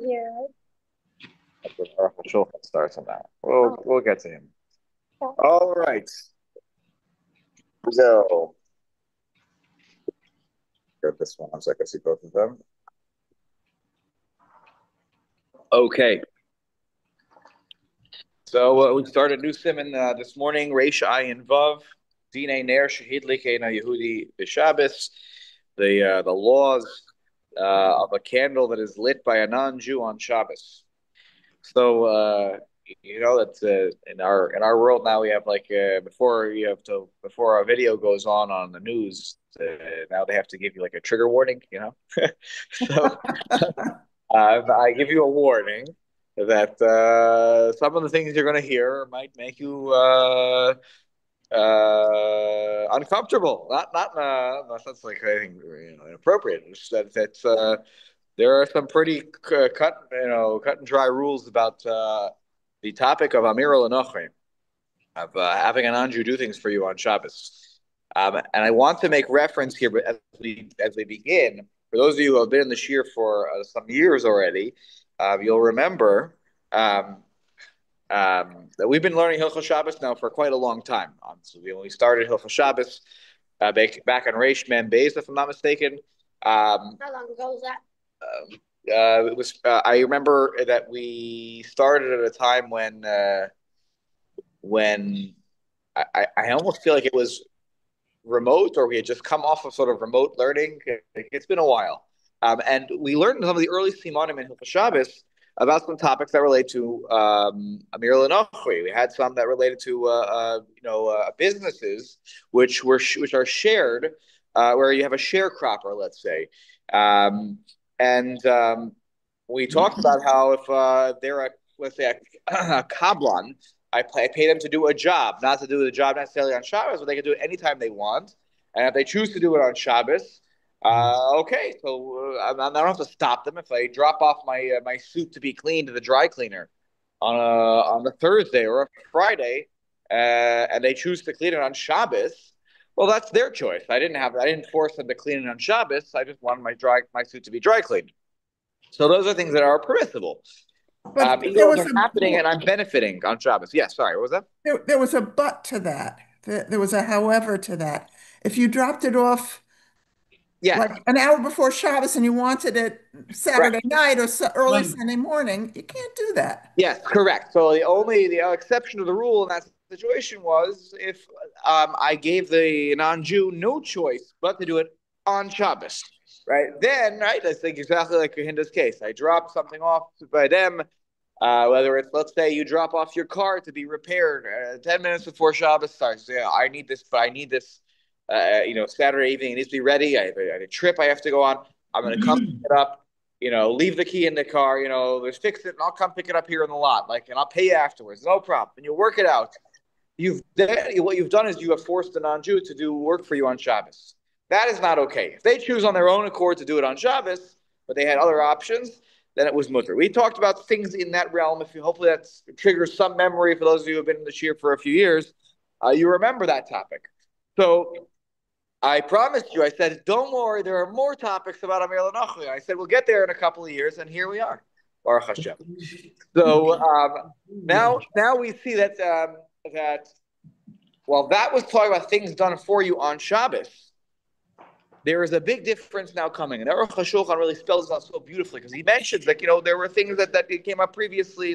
That's what Aruch HaShulchan starts on that. We'll get to him. All right. So, grab this one so I can see both of them. Okay. So we started a new simon this morning. Reish Ayin Vav, Dine Ner Shahid Likeina Yehudi B'Shabbos. The laws of a candle that is lit by a non-Jew on Shabbos. So that in our world now we have like before our video goes on the news. Now they have to give you like a trigger warning. So I give you a warning that some of the things you're going to hear might make you uncomfortable. Not that's like anything inappropriate. It's that there are some pretty cut and dry rules about the topic of Amir Lenochim, of having an Anju do things for you on Shabbos. And I want to make reference here, but as we begin, for those of you who have been in the Shir for some years already, you'll remember that we've been learning Hilchos Shabbos now for quite a long time. So when we started Hilchos Shabbos back on Reish Mem Beis, if I'm not mistaken. How long ago was that? It was. I remember that we started at a time when I almost feel like it was remote, or we had just come off of sort of remote learning. It's been a while, and we learned some of the early simanim in Hilchos Shabbos about some topics that relate to Amir Lenochri. We had some that related to businesses which are shared, where you have a sharecropper, let's say. And we talked about how if they're let's say a kablan, I pay them to do a job, not to do the job necessarily on Shabbos, but they can do it anytime they want. And if they choose to do it on Shabbos, okay, so I don't have to stop them. If I drop off my suit to be cleaned to the dry cleaner on a Thursday or a Friday, and they choose to clean it on Shabbos, well, that's their choice. I didn't force them to clean it on Shabbos. I just wanted my suit to be dry cleaned. So those are things that are permissible. But Even there though was they're happening and I'm benefiting on Shabbos. Yeah, sorry, what was that? there was a but to that. There was a however to that. If you dropped it off Yes, like an hour before Shabbos and you wanted it right. Saturday night or early Right. Sunday morning, you can't do that. Yes, correct. So the exception to the rule in that situation was if I gave the non-Jew no choice but to do it on Shabbos, right? Then, right, I think exactly like Hinda's case. I dropped something off by them, whether it's, let's say, you drop off your car to be repaired 10 minutes before Shabbos starts. Yeah, I need this, but I need this, Saturday evening. It needs to be ready. I have a trip I have to go on. I'm going to come pick it up. Leave the key in the car, just fix it and I'll come pick it up here in the lot. And I'll pay you afterwards. No problem. And you'll work it out. What you've done is you have forced a non-Jew to do work for you on Shabbos. That is not okay. If they choose on their own accord to do it on Shabbos, but they had other options, then it was mutter. We talked about things in that realm. Hopefully that triggers some memory for those of you who have been in the Shir for a few years, you remember that topic. So I promised you, I said, don't worry, there are more topics about Amir Lenochli. I said, we'll get there in a couple of years, and here we are. Baruch Hashem. So now we see that while that was talking about things done for you on Shabbos, there is a big difference now coming. And Aruch HaShulchan really spells it out so beautifully because he mentions there were things that came up previously,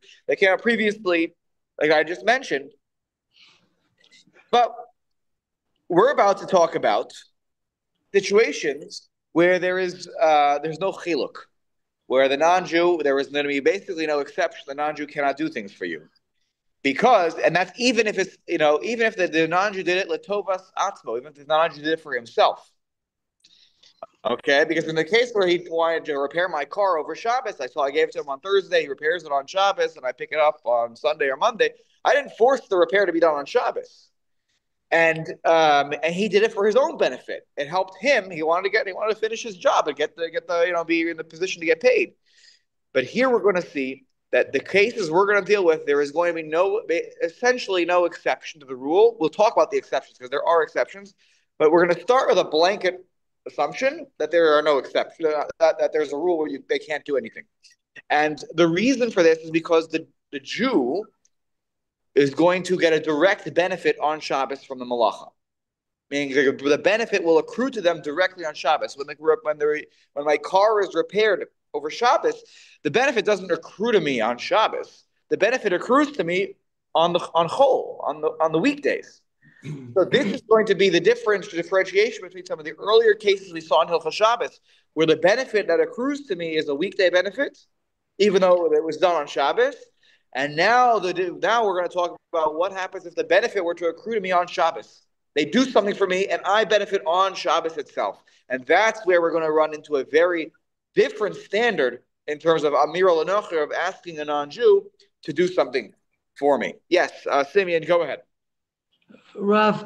like I just mentioned. But we're about to talk about situations where there's no chiluk, where the non-Jew, there is going to be basically no exception. The non-Jew cannot do things for you. And that's even if it's, even if the non-Jew did it, letovas atzmo, even if the non-Jew did it for himself. Okay, because in the case where he wanted to repair my car over Shabbos, I gave it to him on Thursday, he repairs it on Shabbos, and I pick it up on Sunday or Monday. I didn't force the repair to be done on Shabbos. And he did it for his own benefit. It helped him. He wanted to finish his job and be in the position to get paid. But here we're going to see that the cases we're going to deal with, there is going to be essentially no exception to the rule. We'll talk about the exceptions because there are exceptions, but we're going to start with a blanket assumption that there are no exceptions, that there's a rule where they can't do anything. And the reason for this is because the Jew is going to get a direct benefit on Shabbos from the malacha. Meaning the benefit will accrue to them directly on Shabbos. When my car is repaired over Shabbos, the benefit doesn't accrue to me on Shabbos. The benefit accrues to me on the weekdays. So this is going to be the differentiation between some of the earlier cases we saw in Hilchos Shabbos, where the benefit that accrues to me is a weekday benefit, even though it was done on Shabbos. And now we're going to talk about what happens if the benefit were to accrue to me on Shabbos. They do something for me, and I benefit on Shabbos itself. And that's where we're going to run into a very different standard in terms of Amir al-Anocher, of asking a non-Jew to do something for me. Yes, Simeon, go ahead. Rav,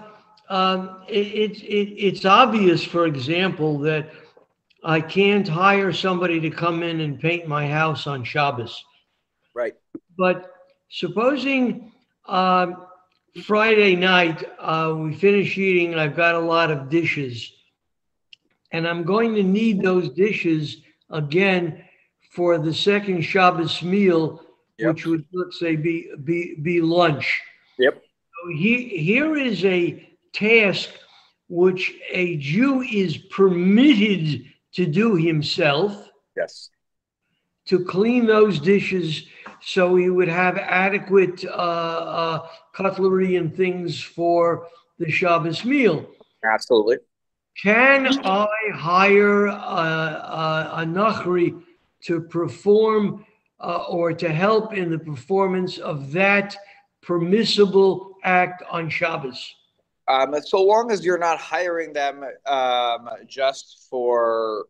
it's obvious, for example, that I can't hire somebody to come in and paint my house on Shabbos. Right. But supposing Friday night we finish eating and I've got a lot of dishes, and I'm going to need those dishes again for the second Shabbos meal, which would, let's say, be lunch. Yep. So here is a task which a Jew is permitted to do himself. Yes. To clean those dishes so he would have adequate cutlery and things for the Shabbos meal. Absolutely. Can I hire a Nachri to perform or to help in the performance of that permissible act on Shabbos? So long as you're not hiring them just for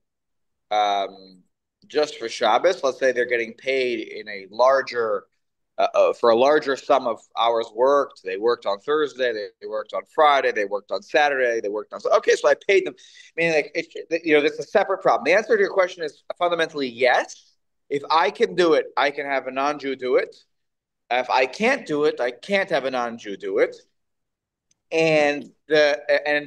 Shabbos, let's say they're getting paid in a larger for a larger sum of hours worked. They worked on Thursday, they worked on Friday, they worked on Saturday, they worked on. Okay, so I paid them. Meaning, like it's a separate problem. The answer to your question is fundamentally yes. If I can do it, I can have a non-Jew do it. If I can't do it, I can't have a non-Jew do it. And the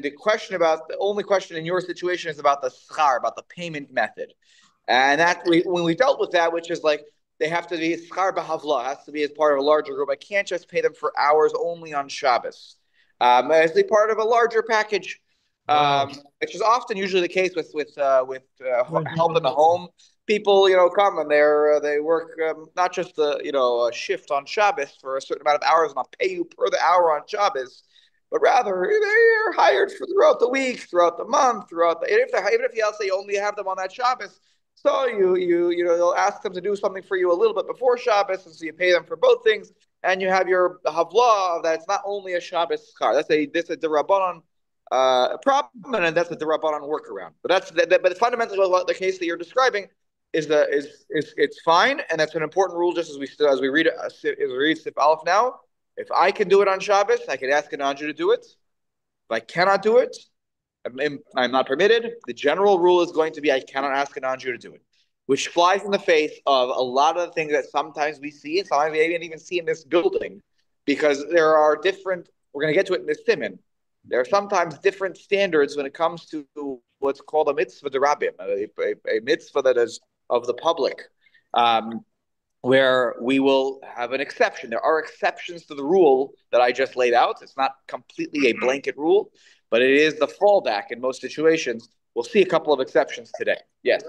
only question in your situation is about the schar, about the payment method. And when we dealt with that, which is like they have to be schar b'havla, has to be as part of a larger group. I can't just pay them for hours only on Shabbos. As a part of a larger package, which is often usually the case with help in the home. People, come and they work not just a shift on Shabbos for a certain amount of hours, and I'll pay you per the hour on Shabbos, but rather they're hired for throughout the week, throughout the month, even if you say you only have them on that Shabbos. So you'll ask them to do something for you a little bit before Shabbos, and so you pay them for both things, and you have your havla that it's not only a Shabbos schar. That's a derabbanan problem, and that's a derabbanan workaround. But but fundamentally, the case that you're describing is it's fine, and that's an important rule. Just as we read Sif Aleph now, if I can do it on Shabbos, I can ask a non-Jew to do it. If I cannot do it, I'm not permitted. The general rule is going to be I cannot ask a non-Jew to do it, which flies in the face of a lot of the things that sometimes we see, and sometimes we even see in this building, because there are different. We're going to get to it in this siman. There are sometimes different standards when it comes to what's called a mitzvah derabim, a mitzvah that is of the public, where we will have an exception. There are exceptions to the rule that I just laid out. It's not completely a blanket rule, but it is the fallback in most situations. We'll see a couple of exceptions today. Yes.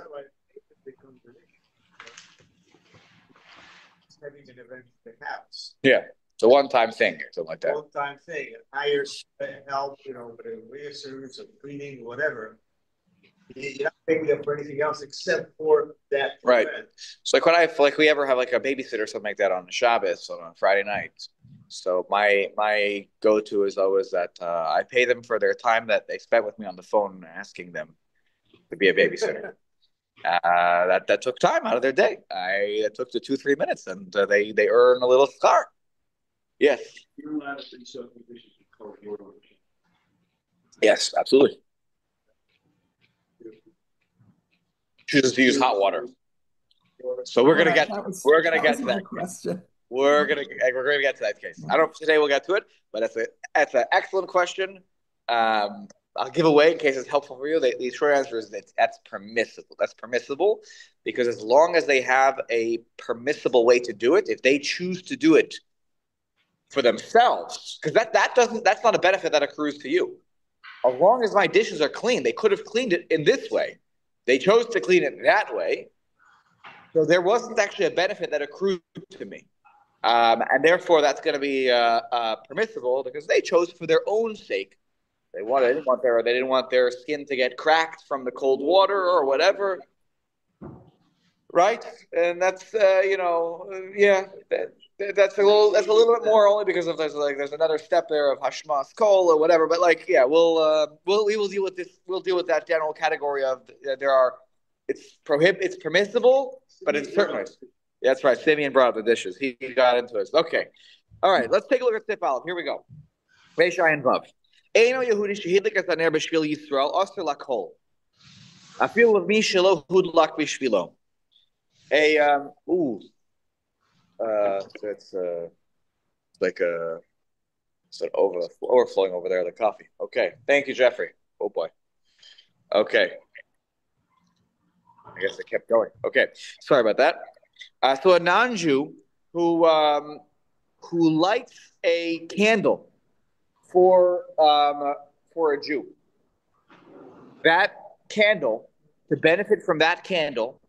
Having an event in the house. Yeah. It's a one-time thing or something like that. One-time thing. Hires help, with a reassurance of cleaning, whatever. You're not paying them for anything else except for that right event. So like we ever have like a babysitter or something like that on Shabbos or on Friday night. So my go-to is always that I pay them for their time that they spent with me on the phone asking them to be a babysitter. That took time out of their day. It took the 2-3 minutes, and they earn a little schar. Yes. You're allowed to do something dishes. Yes, absolutely. Chooses to use hot water. So we're gonna get to that question. We're gonna get to that case. I don't know if today we'll get to it, but that's an excellent question. I'll give away in case it's helpful for you. The short answer is that that's permissible. That's permissible because as long as they have a permissible way to do it, if they choose to do it for themselves, because that's not a benefit that accrues to you. As long as my dishes are clean, they could have cleaned it in this way. They chose to clean it that way. So there wasn't actually a benefit that accrued to me. And therefore, that's going to be permissible because they chose for their own sake. They didn't want their skin to get cracked from the cold water or whatever, right? And that's that's a little bit more only because there's another step there of hashmas kol or whatever. But we will deal with this. We'll deal with that general category of it's permissible, but in certain ways. That's right. Simeon brought up the dishes. He got into it. Okay. All right. Let's take a look at Sif Aleph. Here we go. Reishai and Vav. Eino Yehudi shehidlik es haner b'shvil Yisrael aser lakol. Afil mi shelo hudlak b'shvilo. It's like it's overflowing over there. The coffee. Okay. Thank you, Jeffrey. Oh boy. Okay. I guess it kept going. Okay. Sorry about that. So a non-Jew who lights a candle for a Jew, that candle, to benefit from that candle,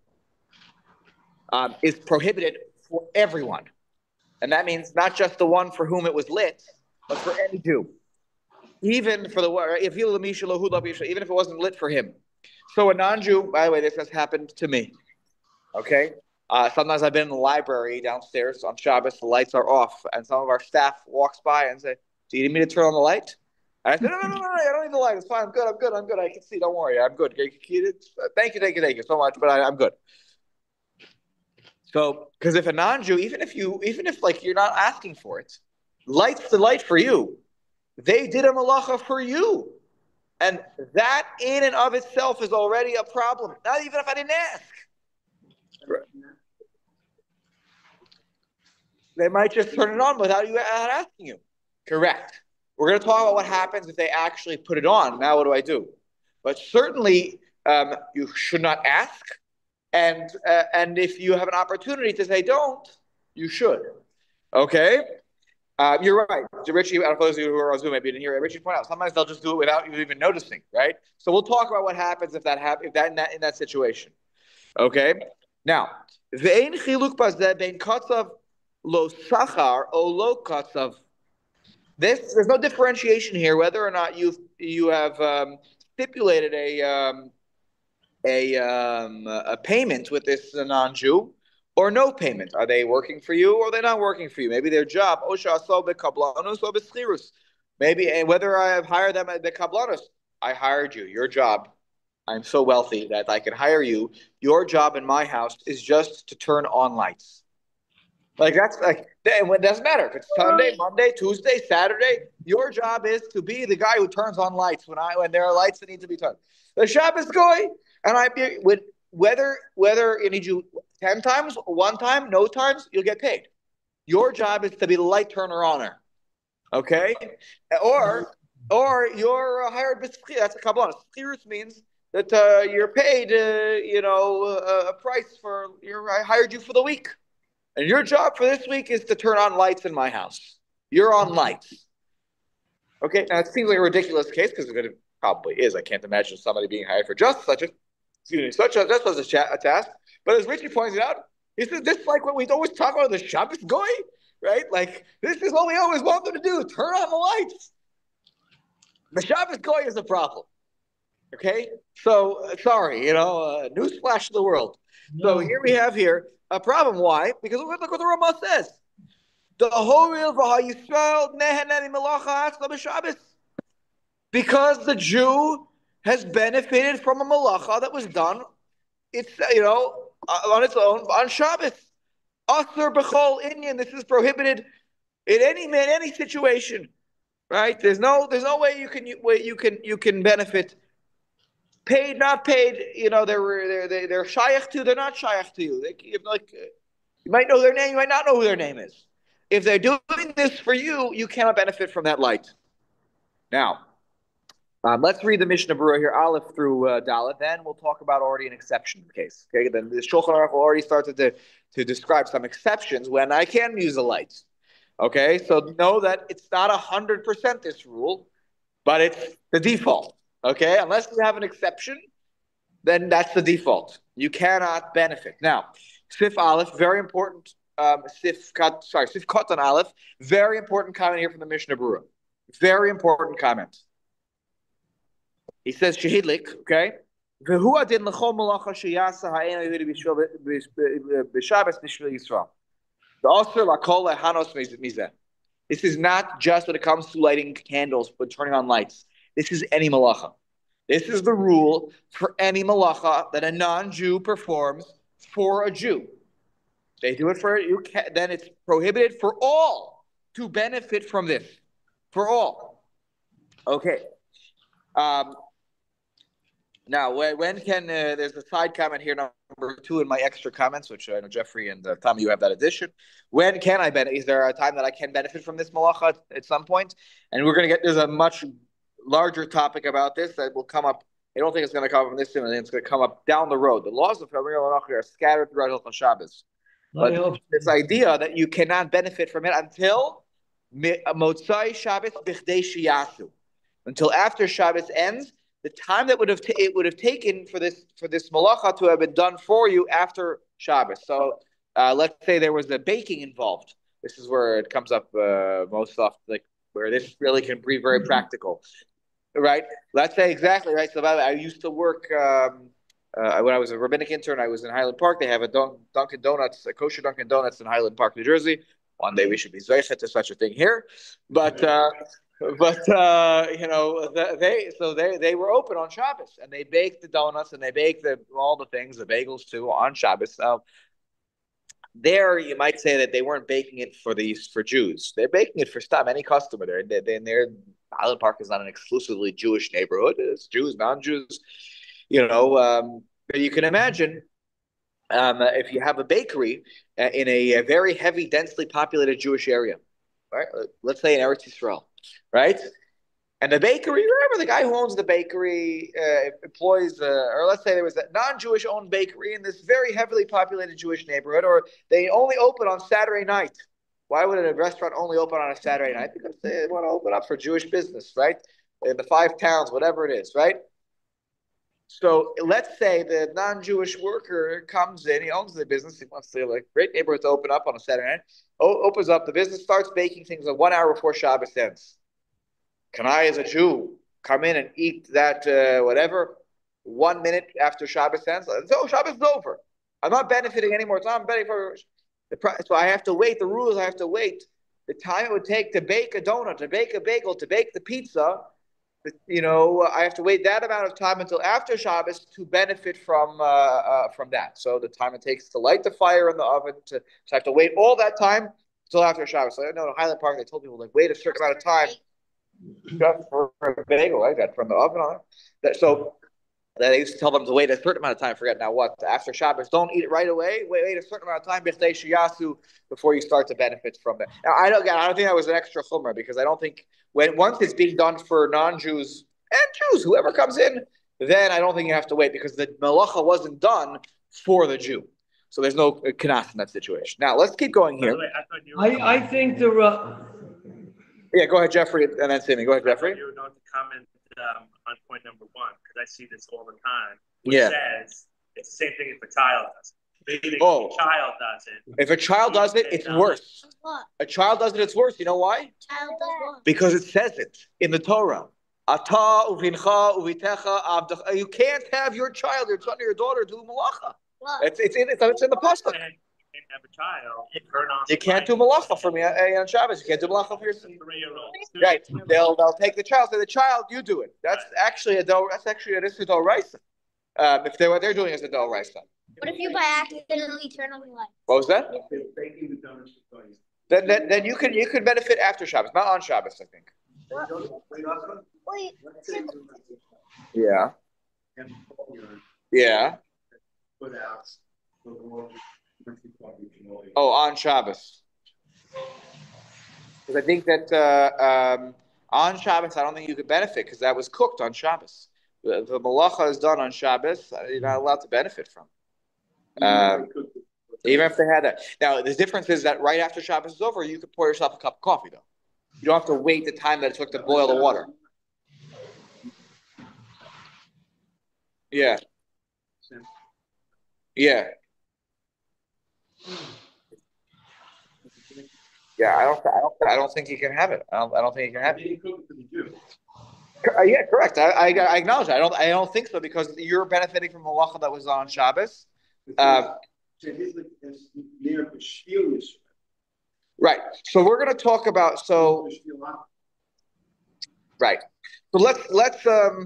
is prohibited for everyone, and that means not just the one for whom it was lit, but for any Jew, even if it wasn't lit for him. So a non-Jew, by the way, this has happened to me. Okay. Sometimes I've been in the library downstairs on Shabbos, the lights are off, and some of our staff walks by and say, "Do you need me to turn on the light?" And I said, No, I don't need the light. It's fine. I'm good. I can see. Don't worry. I'm good. Thank you so much, but I'm good. So, because if a non-Jew, even if like you're not asking for it, lights the light for you, they did a malacha for you. And that in and of itself is already a problem. Not even if I didn't ask. They might just turn it on without asking you. Correct. We're going to talk about what happens if they actually put it on. Now, what do I do? But certainly, you should not ask. And if you have an opportunity to say don't, you should. Okay? You're right. Richie, out of those of you who are on Zoom, maybe you didn't hear it. Richie pointed out sometimes they'll just do it without you even noticing, right? So we'll talk about what happens if that in that situation. Okay? Now, ve'ein chiluk bazeh bein katzav lo sachar o lo katzav. There's no differentiation here whether or not you have stipulated a payment with this non-Jew or no payment. Are they working for you or are they not working for you? Maybe their job, maybe, and whether I have hired them at the kablanos, I hired you. Your job, I'm so wealthy that I can hire you. Your job in my house is just to turn on lights. Like that's like, it doesn't matter if it's Sunday, Monday, Tuesday, Saturday. Your job is to be the guy who turns on lights when there are lights that need to be turned. The Shabbos guy, and whether you need you 10 times, one time, no times, you'll get paid. Your job is to be the light turner honor, okay? Or you're hired b'schir. That's a kabbalah. Schirus means that you're paid, a price for. I hired you for the week. And your job for this week is to turn on lights in my house. You're on lights. Okay, now it seems like a ridiculous case because it probably is. I can't imagine somebody being hired for just such a task. But as Richie pointed out, isn't this like what we always talk about the Shabbos goy, right? Like this is what we always want them to do: turn on the lights. The Shabbos goy is a problem. Okay, so sorry, newsflash to the world. No. So here we have a problem. Why? Because look what the Ramah says. Because the Jew has benefited from a malacha that was done, it's on its own on Shabbos. Asur b'chol inyan. This is prohibited in any situation, right? There's no way you can benefit. Paid, not paid, they're shaykh to, they're not shaykh to you. You might know their name, you might not know who their name is. If they're doing this for you, you cannot benefit from that light. Now, Let's read the Mishnah Berurah here, Aleph through Dalet. Then we'll talk about already an exception case. Okay, then the Shulchan Aruch already started to describe some exceptions when I can use a light. Okay, so know that it's not 100% this rule, but it's the default. Okay, unless you have an exception, then that's the default. You cannot benefit. Now, Sif Aleph, very important. Sif Kotan Aleph, very important comment here from the Mishnah Berurah. Very important comment. He says Shehidlik, okay? This is not just when it comes to lighting candles, but turning on lights. This is any malacha. This is the rule for any malacha that a non-Jew performs for a Jew. They do it for you. Then it's prohibited for all to benefit from this. For all. Okay. Now, when can there's a side comment here, number 2 in my extra comments, which I know Jeffrey and Tommy, you have that addition. When can I benefit? Is there a time that I can benefit from this malacha at some point? And we're going to there's a much larger topic about this that will come up. I don't think it's going to come up in this time. It's going to come up down the road. The laws of Hamir al-Nachi are scattered throughout Hilchos Shabbos. But this idea that you cannot benefit from it until Motzai Shabbos bichdei shiyasu, until after Shabbos ends. The time that it would have taken for this malacha to have been done for you after Shabbos. So let's say there was a baking involved. This is where it comes up most often, like where this really can be very practical, right? Let's say exactly right. So by the way, I used to work when I was a rabbinic intern. I was in Highland Park. They have a Dunkin' Donuts, a kosher Dunkin' Donuts in Highland Park, New Jersey. One day we should be zeichet to such a thing here, but. They were open on Shabbos and they baked the donuts and they baked all the things, the bagels too, on Shabbos. So there you might say that they weren't baking it for Jews. They're baking it for any customer. Highland Park is not an exclusively Jewish neighborhood. It's Jews, non-Jews. But you can imagine if you have a bakery in a very heavy, densely populated Jewish area, right? Let's say in Eretz Yisrael. Right? And the bakery, remember the guy who owns the bakery employs, or let's say there was a non-Jewish owned bakery in this very heavily populated Jewish neighborhood, or they only open on Saturday night. Why would a restaurant only open on a Saturday night? Because they want to open up for Jewish business, right? In the 5 towns, whatever it is, right? So let's say the non-Jewish worker comes in, he owns the business, he wants to great neighborhood to open up on a Saturday night, opens up the business, starts baking things 1 hour before Shabbos ends. Can I, as a Jew, come in and eat that whatever 1 minute after Shabbos ends? So Shabbos is over. I'm not benefiting anymore. So I'm benefiting for so I have to wait. The rules I have to wait. The time it would take to bake a donut, to bake a bagel, to bake the pizza. I have to wait that amount of time until after Shabbos to benefit from that. So the time it takes to light the fire in the oven, so I have to wait all that time until after Shabbos. So I know in Highland Park they told people wait a certain amount of time for a bagel, like that from the oven on it. So they used to tell them to wait a certain amount of time. Forget now what after Shabbos. Don't eat it right away. Wait a certain amount of time bichdei shiyasu before you start to benefit from it. Now I don't think that was an extra chumrah because I don't think once it's being done for non-Jews and Jews, whoever comes in, then I don't think you have to wait because the malacha wasn't done for the Jew. So there's no kanas in that situation. Now let's keep going here. I think Yeah, go ahead, Jeffrey, and then Simi. Go ahead, Jeffrey. You were going to comment on point number 1 because I see this all the time. Which says it's the same thing if a child does it. If a child does it. If a child does it, it's worse. A child does it, it's worse. You know why? Child does what? Because it says it in the Torah. Ata uvincha uvitecha avdecha. You can't have your child, your son, or your daughter do malacha. It's in the pasuk. You can't have a child. You can't do malacha for me on Shabbos. You can't do malacha for your son. Right? They'll take the child. Say the child, you do it. That's actually a d'oraisa. If what they're doing is a d'oraisa. What if you by accidentally turn on the light? What was that? Then you can benefit after Shabbos, not on Shabbos, I think. Wait. Yeah. Yeah. Oh, on Shabbos. Because I think that On Shabbos, I don't think you could benefit because that was cooked on Shabbos. The malacha is done on Shabbos. You're not allowed to benefit from. Even if they had that. Now, the difference is that right after Shabbos is over, you could pour yourself a cup of coffee, though. You don't have to wait the time that it took to boil the water. Yeah. Yeah. Yeah, I don't think you can have it. I don't think you can have it. Yeah, correct. I acknowledge that. I don't think so because you're benefiting from malacha that was on Shabbos. Right. So we're going to talk about right. So let's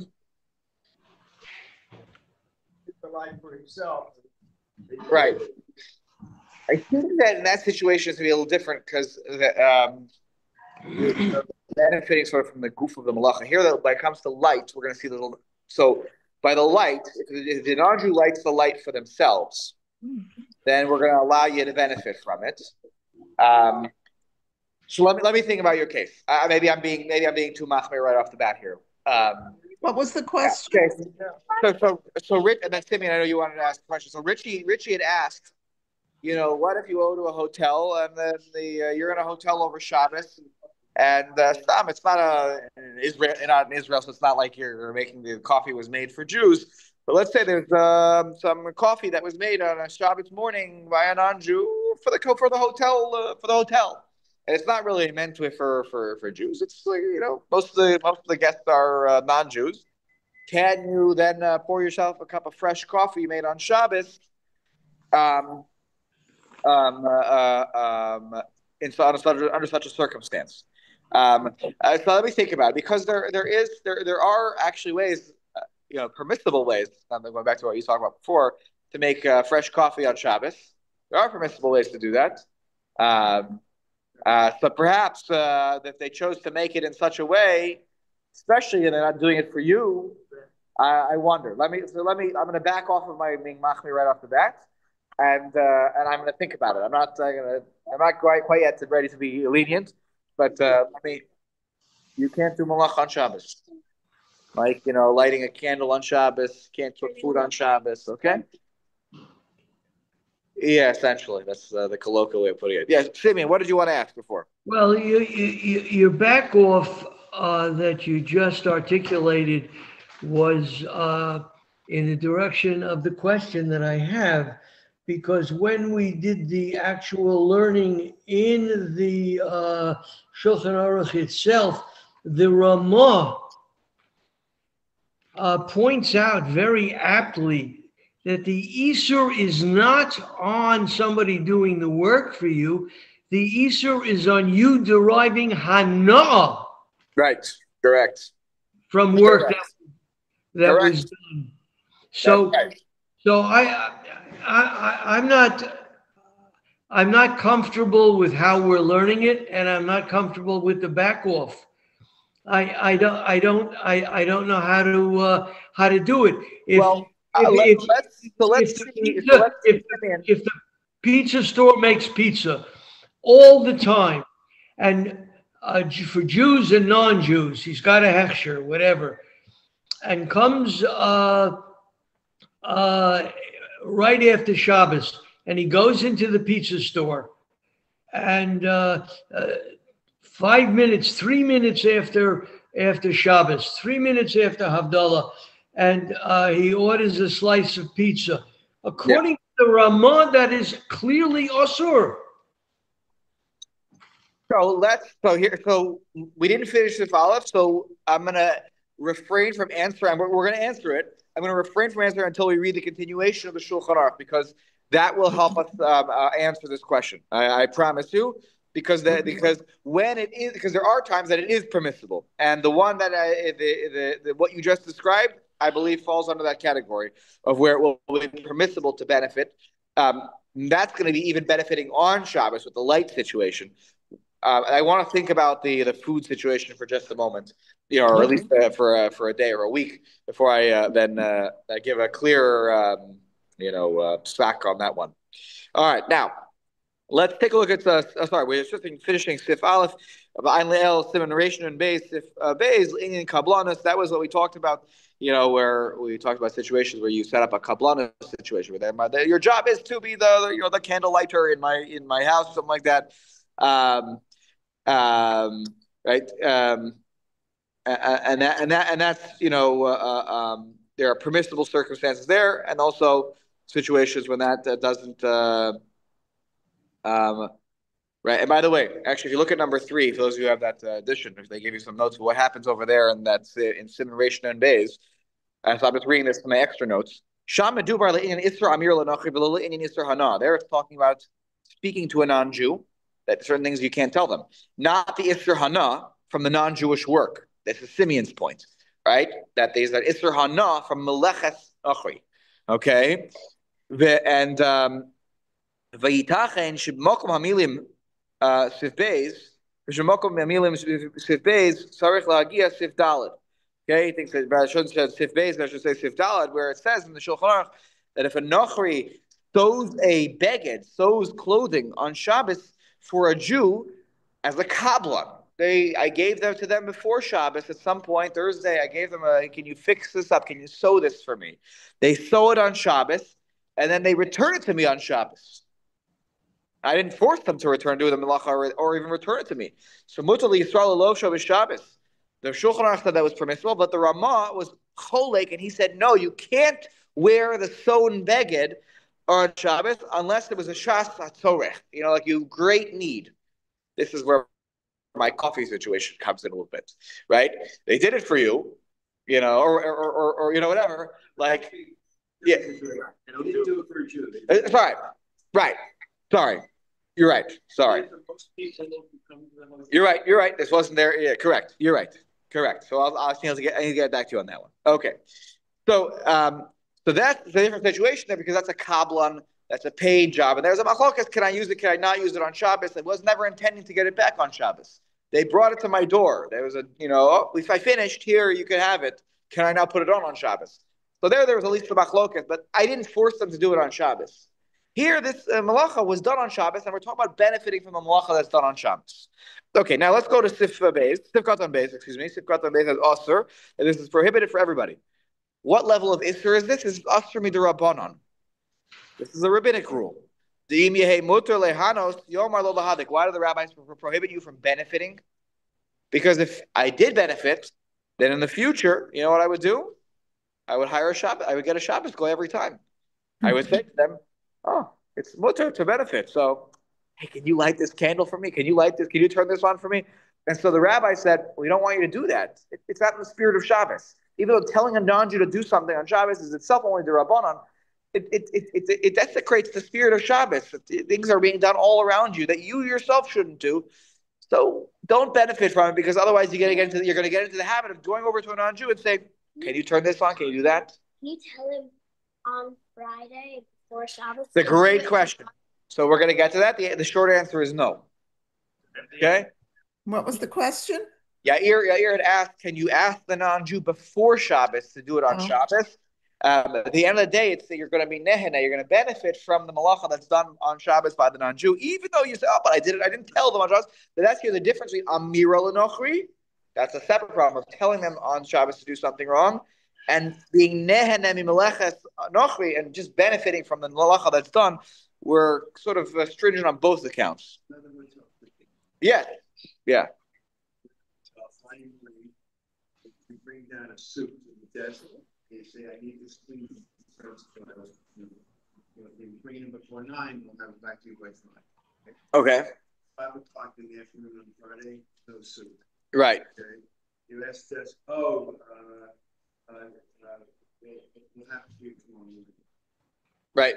the life for himself. Right. I think that in that situation it's going to be a little different because benefiting sort of from the goof of the malacha. Here, when it comes to lights, we're going to see the little. So by the light, if the non-Jew lights the light for themselves, then we're going to allow you to benefit from it. So let me think about your case. Maybe I'm being too machmir right off the bat here. What was the question? Okay. So Rich, and then Simeon, I know you wanted to ask a question. So Richie had asked, what if you go to a hotel and then you're in a hotel over Shabbos, and it's not in Israel, so it's not like you're making the coffee was made for Jews. But let's say there's some coffee that was made on a Shabbos morning by a non-Jew for the hotel. And it's not really meant for Jews. It's like, most of the guests are non-Jews. Can you then pour yourself a cup of fresh coffee made on Shabbos? Under such a circumstance. So let me think about it because there are actually ways, permissible ways. I'm going back to what you talked about before to make fresh coffee on Shabbos. There are permissible ways to do that. So perhaps if they chose to make it in such a way, especially and they're not doing it for you, I wonder. I'm going to back off of my being machmir right off the bat, and I'm going to think about it. I'm not quite yet ready to be lenient, but you can't do malach on Shabbos, like lighting a candle on Shabbos, can't cook food on Shabbos. Okay. Yeah, essentially, that's the colloquial way of putting it. Yeah, Simeon, what did you want to ask before? Well, your back off that you just articulated was in the direction of the question that I have, because when we did the actual learning in the Shulchan Aruch itself, the Ramah points out very aptly that the Isur is not on somebody doing the work for you. The Isur is on you deriving Hana. Right. Correct. From work that was done. So, right. So I'm not comfortable with how we're learning it, and I'm not comfortable with the back off. I don't know how to do it. If the pizza store makes pizza all the time, and for Jews and non-Jews, he's got a hechsher, whatever, and comes right after Shabbos, and he goes into the pizza store, and 5 minutes, 3 minutes after Shabbos, 3 minutes after Havdalah, and he orders a slice of pizza. According to the Ramah, that is clearly asur. So we didn't finish the follow-up, so I'm going to refrain from answering. We're going to answer it. I'm going to refrain from answering until we read the continuation of the Shulchan Aruch, because that will help us answer this question. I promise you, because there are times that it is permissible, and the one that what you just described, I believe, falls under that category of where it will be permissible to benefit. That's going to be even benefiting on Shabbos with the light situation. I want to think about the food situation for just a moment, or at least for a day or a week before I then give a clearer, stack on that one. All right, now Let's take a look at, sorry, we're just finishing Sif Aleph, Ayin Le'el, Simon Narration, and Beis, Sif Beis, Inyan Kablanus. That was what we talked about, where we talked about situations where you set up a Kablanus situation where your job is to be the candle lighter in my house, something like that. Right? And that's, there are permissible circumstances there, and also situations when that doesn't, right. And by the way, actually, if you look at number 3, for those of you who have that edition, if they give you some notes for what happens over there, and that's in Simon and Bays. So I'm just reading this from my extra notes. There it's talking about speaking to a non-Jew, that certain things you can't tell them. Not the Isser Hana from the non-Jewish work. This is Simeon's point, right? That there's that Isser Hana from Meleches Achri. Okay? And Vayitachen sheb'makom hamilim sif beis, v'sheb'makom hamilim sif beis, tzarich lahagia sif daled. Okay, he thinks that I shouldn't say sif beis, but I should say sif daled, where it says in the Shulchan Aruch that if a nochri sews a beged, sews clothing on Shabbos for a Jew as a kabbalah, I gave them to them before Shabbos at some point, Thursday, I gave them can you fix this up? Can you sew this for me? They sew it on Shabbos, and then they return it to me on Shabbos. I didn't force them to return to the melacha or even return it to me. So mutali Yisrael lo Shabbos. The Shulchan Aruch said that was permissible, but the Ramah was cholek, and he said, no, you can't wear the sewn beged on Shabbos unless there was a shas hatzorech, like you great need. This is where my coffee situation comes in a little bit, right? They did it for you, or whatever. Like, yeah. They didn't do it for a Jew. Sorry, right. Sorry, you're right. Sorry. You're right. You're right. This wasn't there. Yeah, correct. You're right. Correct. So I need to get back to you on that one. Okay. So that's a different situation there because that's a kablan. That's a paid job. And there's a machlokas. Can I use it? Can I not use it on Shabbos? I was never intending to get it back on Shabbos. They brought it to my door. There was if I finished here, you can have it. Can I now put it on Shabbos? So there was at least a machlokas, but I didn't force them to do it on Shabbos. Here, this malacha was done on Shabbos, and we're talking about benefiting from the malacha that's done on Shabbos. Okay, now let's go to Sif Katan Beis, Sif Katan Beis has Asr, and this is prohibited for everybody. What level of Isser is this? This is Asr Midrabanan. This is a rabbinic rule. Why do the rabbis prohibit you from benefiting? Because if I did benefit, then in the future, you know what I would do? I would hire a Shabbos. I would get a Shabbos guy every time. I would say to them, "Oh, it's mutter to benefit. So, hey, can you light this candle for me? Can you light this? Can you turn this on for me?" And so the rabbi said, "We don't want you to do that. It's not in the spirit of Shabbos. Even though telling a non-Jew to do something on Shabbos is itself only the Rabbanon, it desecrates the spirit of Shabbos. Things are being done all around you that you yourself shouldn't do. So don't benefit from it because otherwise you're going to get into the habit of going over to a non-Jew and saying, "Can you turn this on? Can you do that?" Can you tell him on Friday before Shabbos? It's a great question. So we're going to get to that. The short answer is no. Okay? What was the question? Yair had asked, can you ask the non-Jew before Shabbos to do it on Shabbos? At the end of the day, it's that you're going to be nehena. You're going to benefit from the malacha that's done on Shabbos by the non-Jew, even though you say, "Oh, but I did it. I didn't tell them on Shabbos." But that's here the difference between amira l'nochri. That's a separate problem of telling them on Shabbos to do something wrong, and being nehena mimeleches nochri and just benefiting from the malacha that's done. We're sort of stringent on both accounts. Yeah. You bring down a suit to the desk. You say, "I need this clean." If you bring it before 9, we'll have it back to you by 5. Okay. 5 o'clock in the afternoon on Friday, no suit. Right. Okay. You ask us, we'll have to do tomorrow morning. Right.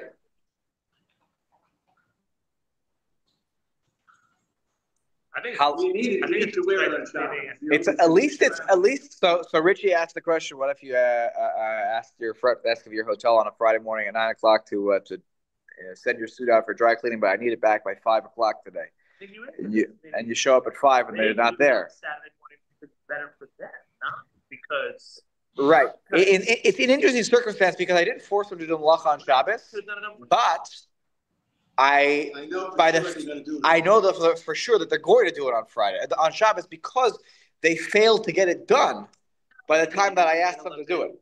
I think it's weird. It's at least. So Richie asked the question: what if you asked your front desk of your hotel on a Friday morning at 9 o'clock to send your suit out for dry cleaning, but I need it back by 5 o'clock today, and you show up at 5 and they're not there. Saturday morning is better for them, not because. Right. It's an interesting circumstance because I didn't force them to do malacha on Shabbos, but I know for sure that they're going to do it on Friday, on Shabbos, because they failed to get it done by the time that I asked them to do it.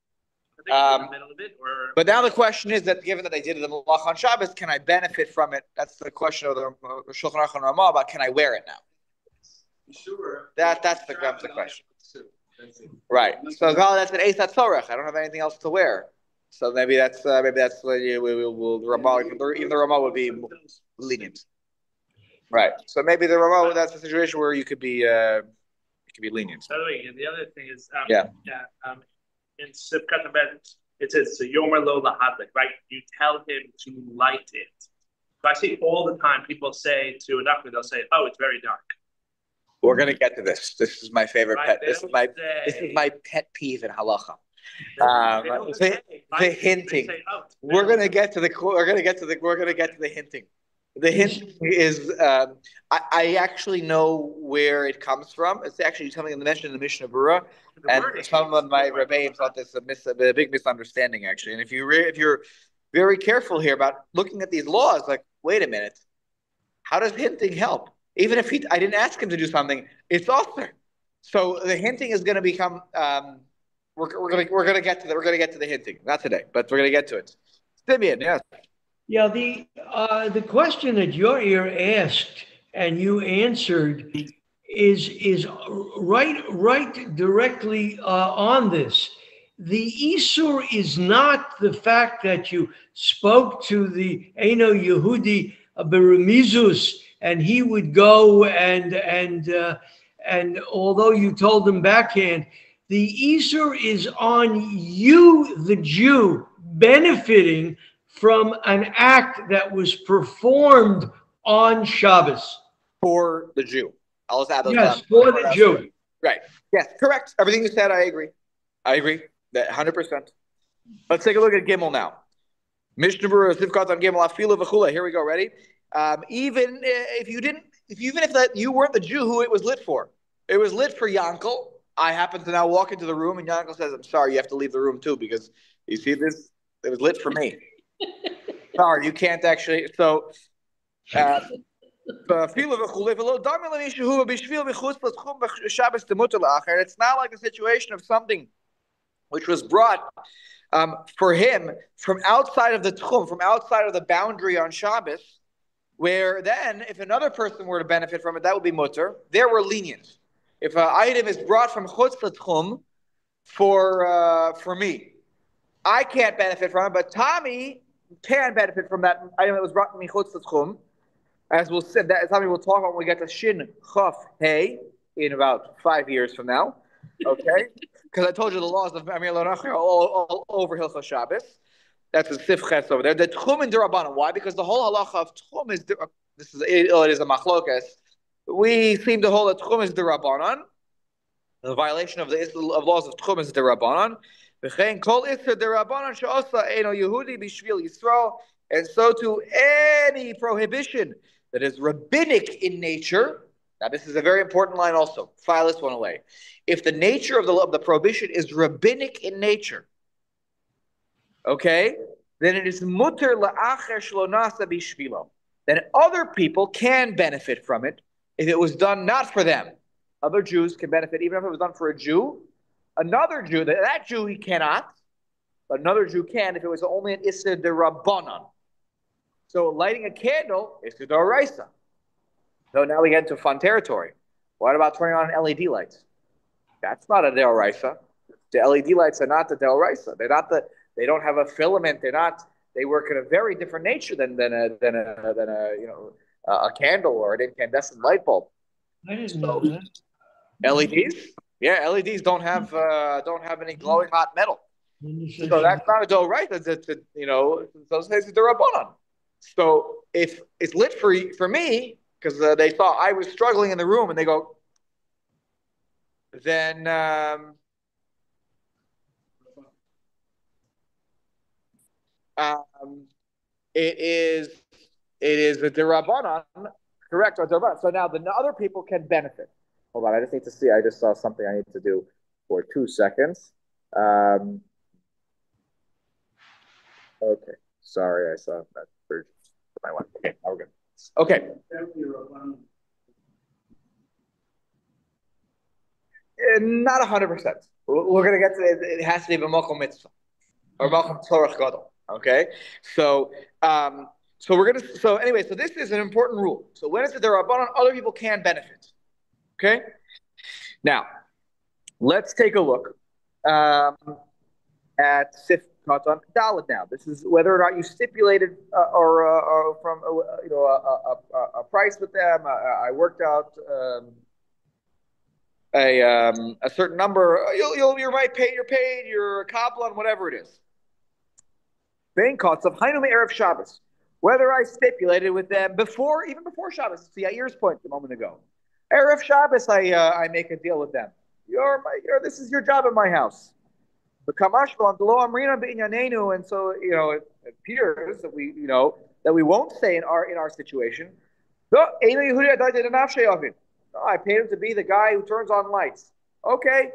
But now the question is that given that I did the malach on Shabbos, can I benefit from it? That's the question of the Shulchan Aruch and Ramah about can I wear it now? Sure. That's the question. Right. So that's an Eis HaTzorech. I don't have anything else to wear. So maybe that's what we'll the Ramah, even the Ramah would be lenient. Right. So maybe the Ramah, that's a situation where you could be lenient. By the way, the other thing is in Sivkat Abed, it says, so Yomer Lo Lahadlik, right? You tell him to light it. So I see all the time people say to an Achmed, they'll say, oh, it's very dark. We're going to get to this. This is my favorite pet. This is my pet peeve in halacha. The hinting. We're going to get to the hinting. The hint is, I actually know where it comes from. It's actually something in the Mishnah Berurah, and some of my rebbeim thought this a big misunderstanding actually. And if you're very careful here about looking at these laws, like, wait a minute, how does hinting help? Even if I didn't ask him to do something, it's author. So the hinting is going to become. We're going to get to the hinting, not today, but we're going to get to it. Simeon, yes. Yeah, the question that your ear asked and you answered is right directly on this. The Isur is not the fact that you spoke to the Eino Yehudi Beremizus and he would go and although you told him backhand, the Isur is on you, the Jew, benefiting from an act that was performed on Shabbos. For the Jew. Yes, for the Jew. Right. Yes, correct. Everything you said, I agree. That 100%. Let's take a look at Gimel now. Mishnah Berurah, Sivkat on Gimel, Afilu v'chula. Here we go. Ready? Even if you weren't the Jew who it was lit for, it was lit for Yankel. I happen to now walk into the room and Yankel says, "I'm sorry, you have to leave the room too because you see this. It was lit for me." Sorry, you can't actually. So. It's not like a situation of something which was brought for him from outside of the tchum, from outside of the boundary on Shabbos, where then if another person were to benefit from it, that would be mutter. There were lenient. If an item is brought from chutz l'tchum for me, I can't benefit from it, but Tommy can benefit from that item that was brought from me chutz l'tchum. As we'll say, that is something we'll talk about when we get to Shin Chaf Hey in about 5 years from now. Okay? Because I told you the laws of Amir Lonach are all over Hilchos Shabbos. That's the Sif Ches over there. The Tchum and Durabanan. Why? Because the whole halacha of Tchum is it is a machlokas. We seem to hold that Tchum is Durabanan. The violation of the laws of Tchum is Durabanan. V'chein kol isser Durabanan she'osa eino Yehudi b'shvil Yisrael. And so to any prohibition that is rabbinic in nature. Now, this is a very important line also. File this one away. If the nature of the prohibition is rabbinic in nature, okay, then it is mutter la'acher shlo nasa bishvilo. Then other people can benefit from it if it was done not for them. Other Jews can benefit even if it was done for a Jew. Another Jew, that Jew he cannot, but another Jew can if it was only an Issa de Rabbanan. So lighting a candle is to Doraisa. So now we get into fun territory. What about turning on LED lights? That's not a Doraisa. The LED lights are not the Doraisa. They don't have a filament. They work in a very different nature than a candle or an incandescent light bulb. I didn't know that. LEDs? Yeah, LEDs don't have any glowing hot metal. So that's not a Doraisa. So it's the Rabbanan. So if it's lit for me, because they saw I was struggling in the room, and they go, then it is a derabanan, correct, or derabanan. So now the other people can benefit. Hold on, I just need to see. I just saw something I need to do for 2 seconds. Okay, sorry, I saw that. My wife. Okay, now we're good. Okay. Not 100%. We're going to get to it. It has to be b'makom mitzvah or b'makom tzorach gadol. Okay, so we're gonna. So anyway, so this is an important rule. So when it's a derabanan, other people can benefit. Okay. Now, let's take a look at Sif Katan Dalet. Now, this is whether or not you stipulated or from a price with them. I worked out a certain number. You might pay. You're paid. You're a kaplan, whatever it is. Bein Kotzav Hainu Erev Shabbos. Whether I stipulated with them even before Shabbos. See Yair's point a moment ago. Erev Shabbos, I make a deal with them. This is your job in my house. And so it appears that we won't say in our situation. I paid him to be the guy who turns on lights. Okay,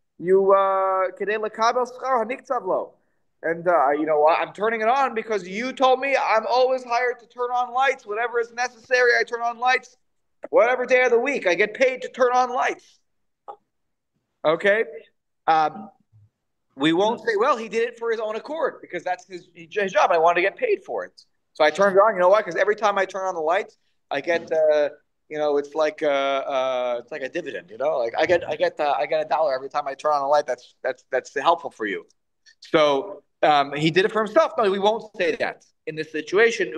and I'm turning it on because you told me I'm always hired to turn on lights. Whatever is necessary, I turn on lights. Whatever day of the week, I get paid to turn on lights. Okay? We won't say, well, he did it for his own accord because that's his job. I want to get paid for it. So I turned it on. You know why? Because every time I turn on the lights, I get, it's like a dividend. Like I get $1 every time I turn on a light. That's helpful for you. So he did it for himself. No, we won't say that in this situation.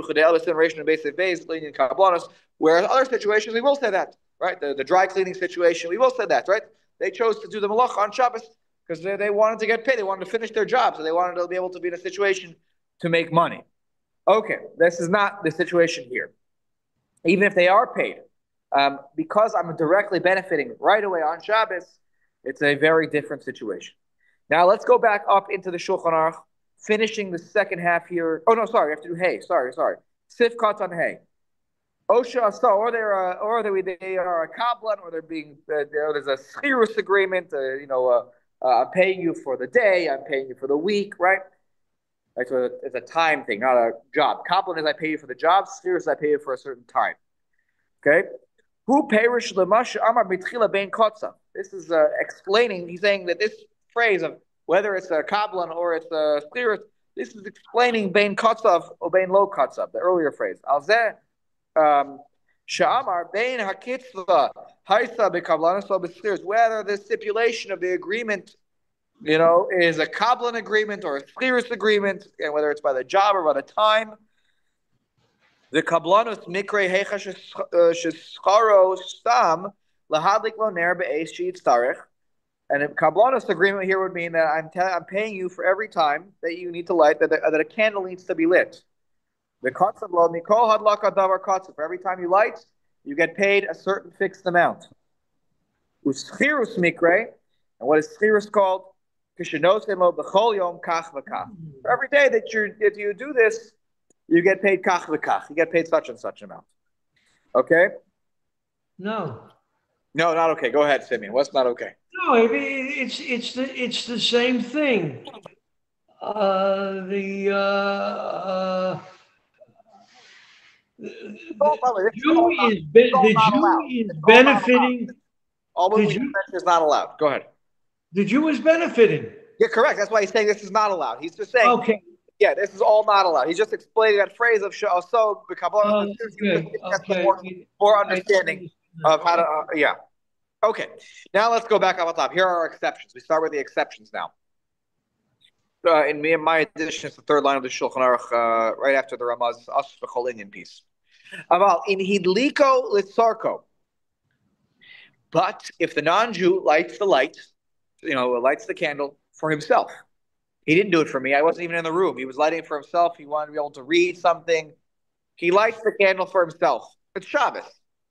Whereas other situations, we will say that, right? The dry cleaning situation, we will say that, right? They chose to do the malacha on Shabbos because they wanted to get paid. They wanted to finish their job, so they wanted to be able to be in a situation to make money. Okay, this is not the situation here. Even if they are paid, because I'm directly benefiting right away on Shabbos, it's a very different situation. Now let's go back up into the Shulchan Aruch, finishing the second half here. Oh no, sorry, we have to do Hey. Sorry. Sif Katan Hey. Osha Asa, or they are a kablan, or they're being there's a schirus agreement. I'm paying you for the day, I'm paying you for the week, right? So it's a time thing, not a job. Kablan is I pay you for the job. Schirus is I pay you for a certain time. Okay. Who perish lemasha amar mitchila bein kotza. This is explaining. He's saying that this phrase of whether it's a kablan or it's a schirus, this is explaining bein kotzav or bein lo kotzav, the earlier phrase. Alzeh. Sha'amar bein hakitzva haisa bekablanos lo b'schirus. Whether the stipulation of the agreement, is a kablan agreement or a schirus agreement, and whether it's by the job or by the time. The kablanos mikre hecha shescharo stam lahadlik lo ner be'eis sheyitzarech. And a kablanos agreement here would mean that I'm paying you for every time that you need to light that a candle needs to be lit. The kotzav lo mikol hadlaka davar kotzav. For every time you light, you get paid a certain fixed amount. Uschirus mikre, and what is schirus called? Kishenosemo b'chol yom kach v'kach. For every day that you do this, you get paid kach v'kach. You get paid such and such amount. Okay? No, not okay. Go ahead, Simeon. What's not okay? No, it's the same thing. The Jew is benefiting. All the Jew is not allowed. Go ahead. The Jew is benefiting. Yeah, correct. That's why he's saying this is not allowed. He's just saying, okay. Yeah, this is all not allowed. He's just explaining that phrase of so more understanding of how to. Yeah. Okay. Now let's go back up on top. Here are our exceptions. We start with the exceptions now. In my edition, it's the third line of the Shulchan Aruch, right after the Ramaz As V'Cholinian piece. Aval in Hidliko Litzarko. But if the non-Jew lights the light, lights the candle for himself, he didn't do it for me. I wasn't even in the room. He was lighting it for himself. He wanted to be able to read something. He lights the candle for himself. It's Shabbos.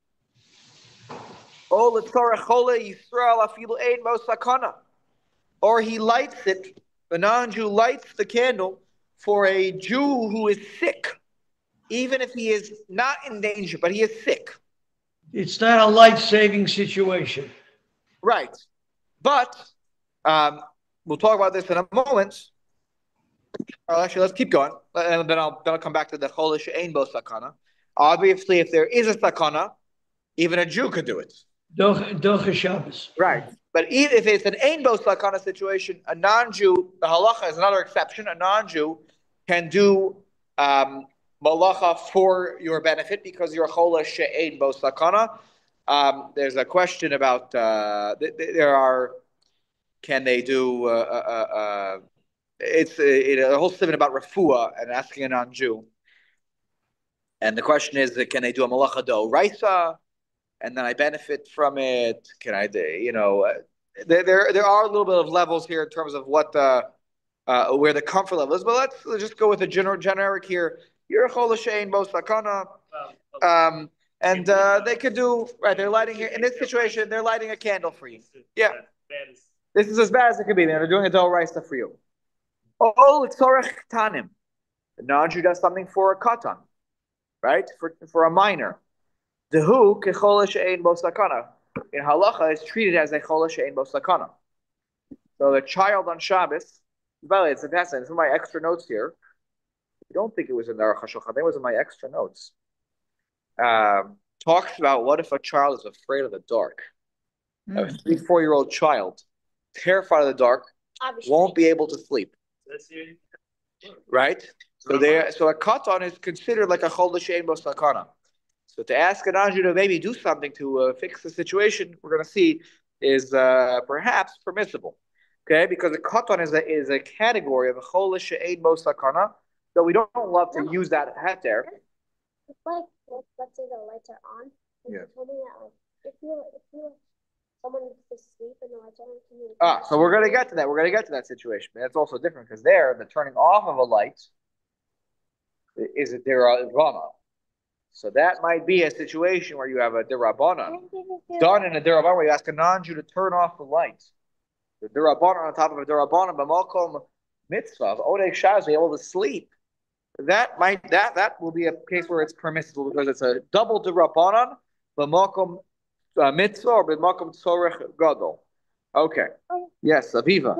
Or he lights it. The non-Jew lights the candle for a Jew who is sick, even if he is not in danger, but he is sick. It's not a life-saving situation. Right. But we'll talk about this in a moment. Actually, let's keep going, and then I'll come back to the chol she'ein bo sakana. Obviously, if there is a sakana, even a Jew could do it. Doch Shabbos. Right. But even if it's an ein bo sakana situation, a non-Jew, the halacha is another exception. A non-Jew can do malacha for your benefit because you're chol she'ein bo sakana. There's a question about can they do it's a whole statement about refuah and asking a non-Jew. And the question is, can they do a malacha d'oraisa? And then I benefit from it. Can I, there are a little bit of levels here in terms of what where the comfort level is. But let's just go with a generic here. You're chol she'ein bo sakana. And they could do, right, they're lighting here, in this situation, they're lighting a candle for you. Yeah. This is as bad as it could be. They're doing a d'oraisa for you. Oh, it's tzorech tanim. The non-Jew does something for a katan, right? For a minor. The who kechol she'ein bo sakana. In halacha is treated as a chol she'ein bo sakana. So the child on Shabbos, by the way, it's fascinating. Some of my extra notes here. I don't think it was in the Aruch HaShulchan. I think it was in my extra notes. Talks about what if a child is afraid of the dark. A 3-4-year-old child, terrified of the dark, won't be able to sleep. Right? So a katan is considered like a chol she'ein bo sakana. So to ask a non-Jew to maybe do something to fix the situation, we're going to see is perhaps permissible. Okay, because a katan is a category of a chol she'ein bo sakana, so we don't love to use that heter. It's like, let's say the lights are on. And Yeah. you told me that, like, if someone needs to sleep and the lights are on, So we're going to get to that. We're going to get to that situation. But that's also different because there, the turning off of a light is a derabana. So that might be a situation where you have a derabana done in a derabana where you ask a non-Jew to turn off the lights. The derabana on top of a derabana, b'malkom mitzvah of odei shaz, be able to sleep. That will be a case where it's permissible because it's a double derabanan, b'malkom mitzvah or b'malkom tzorech gadol. Okay. Yes, Aviva.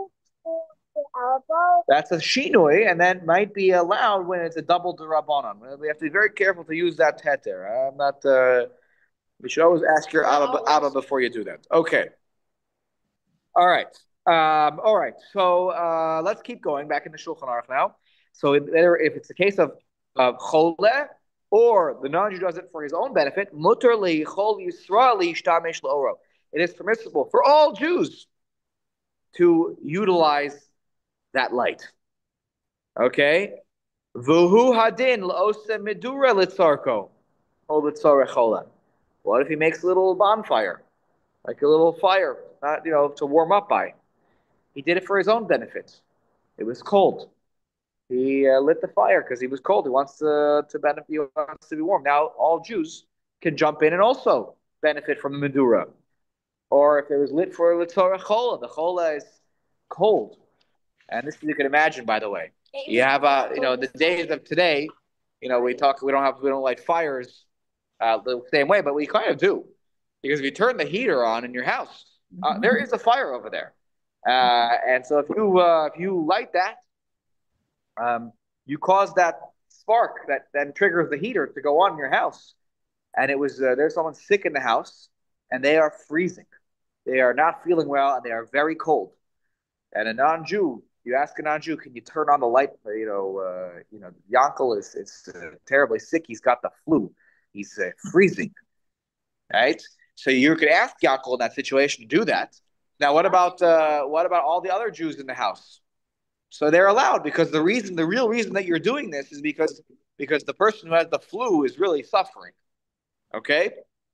That's a shinui, and that might be allowed when it's a double derabanan. We have to be very careful to use that heter. I'm not. You should always ask your Abba before you do that. Okay. All right. All right. So let's keep going back in the Shulchan Aruch now. So if it's a case of chole, or the non-Jew does it for his own benefit, mutar li chol Yisrael yishtamesh le'oro. It is permissible for all Jews to utilize that light. Okay? Vuhu hadin la'ose medura litzarko o litzarech chola. What if he makes a little bonfire, like a little fire, to warm up by? He did it for his own benefit. It was cold. He lit the fire because he was cold. He wants to benefit. He wants to be warm. Now all Jews can jump in and also benefit from the medura. Or if it was lit for litzarech chola, the chola is cold. And this you can imagine, by the way. You have the days of today, we don't light fires the same way, but we kind of do. Because if you turn the heater on in your house, there is a fire over there. And so if you light that, you cause that spark that then triggers the heater to go on in your house. And it was there's someone sick in the house and they are freezing. They are not feeling well and they are very cold. And a non-Jew, you ask a non-Jew, can you turn on the light? Yankel is terribly sick. He's got the flu. He's freezing, right? So you could ask Yankel in that situation to do that. Now, what about all the other Jews in the house? So they're allowed because the real reason that you're doing this is because the person who has the flu is really suffering. Okay.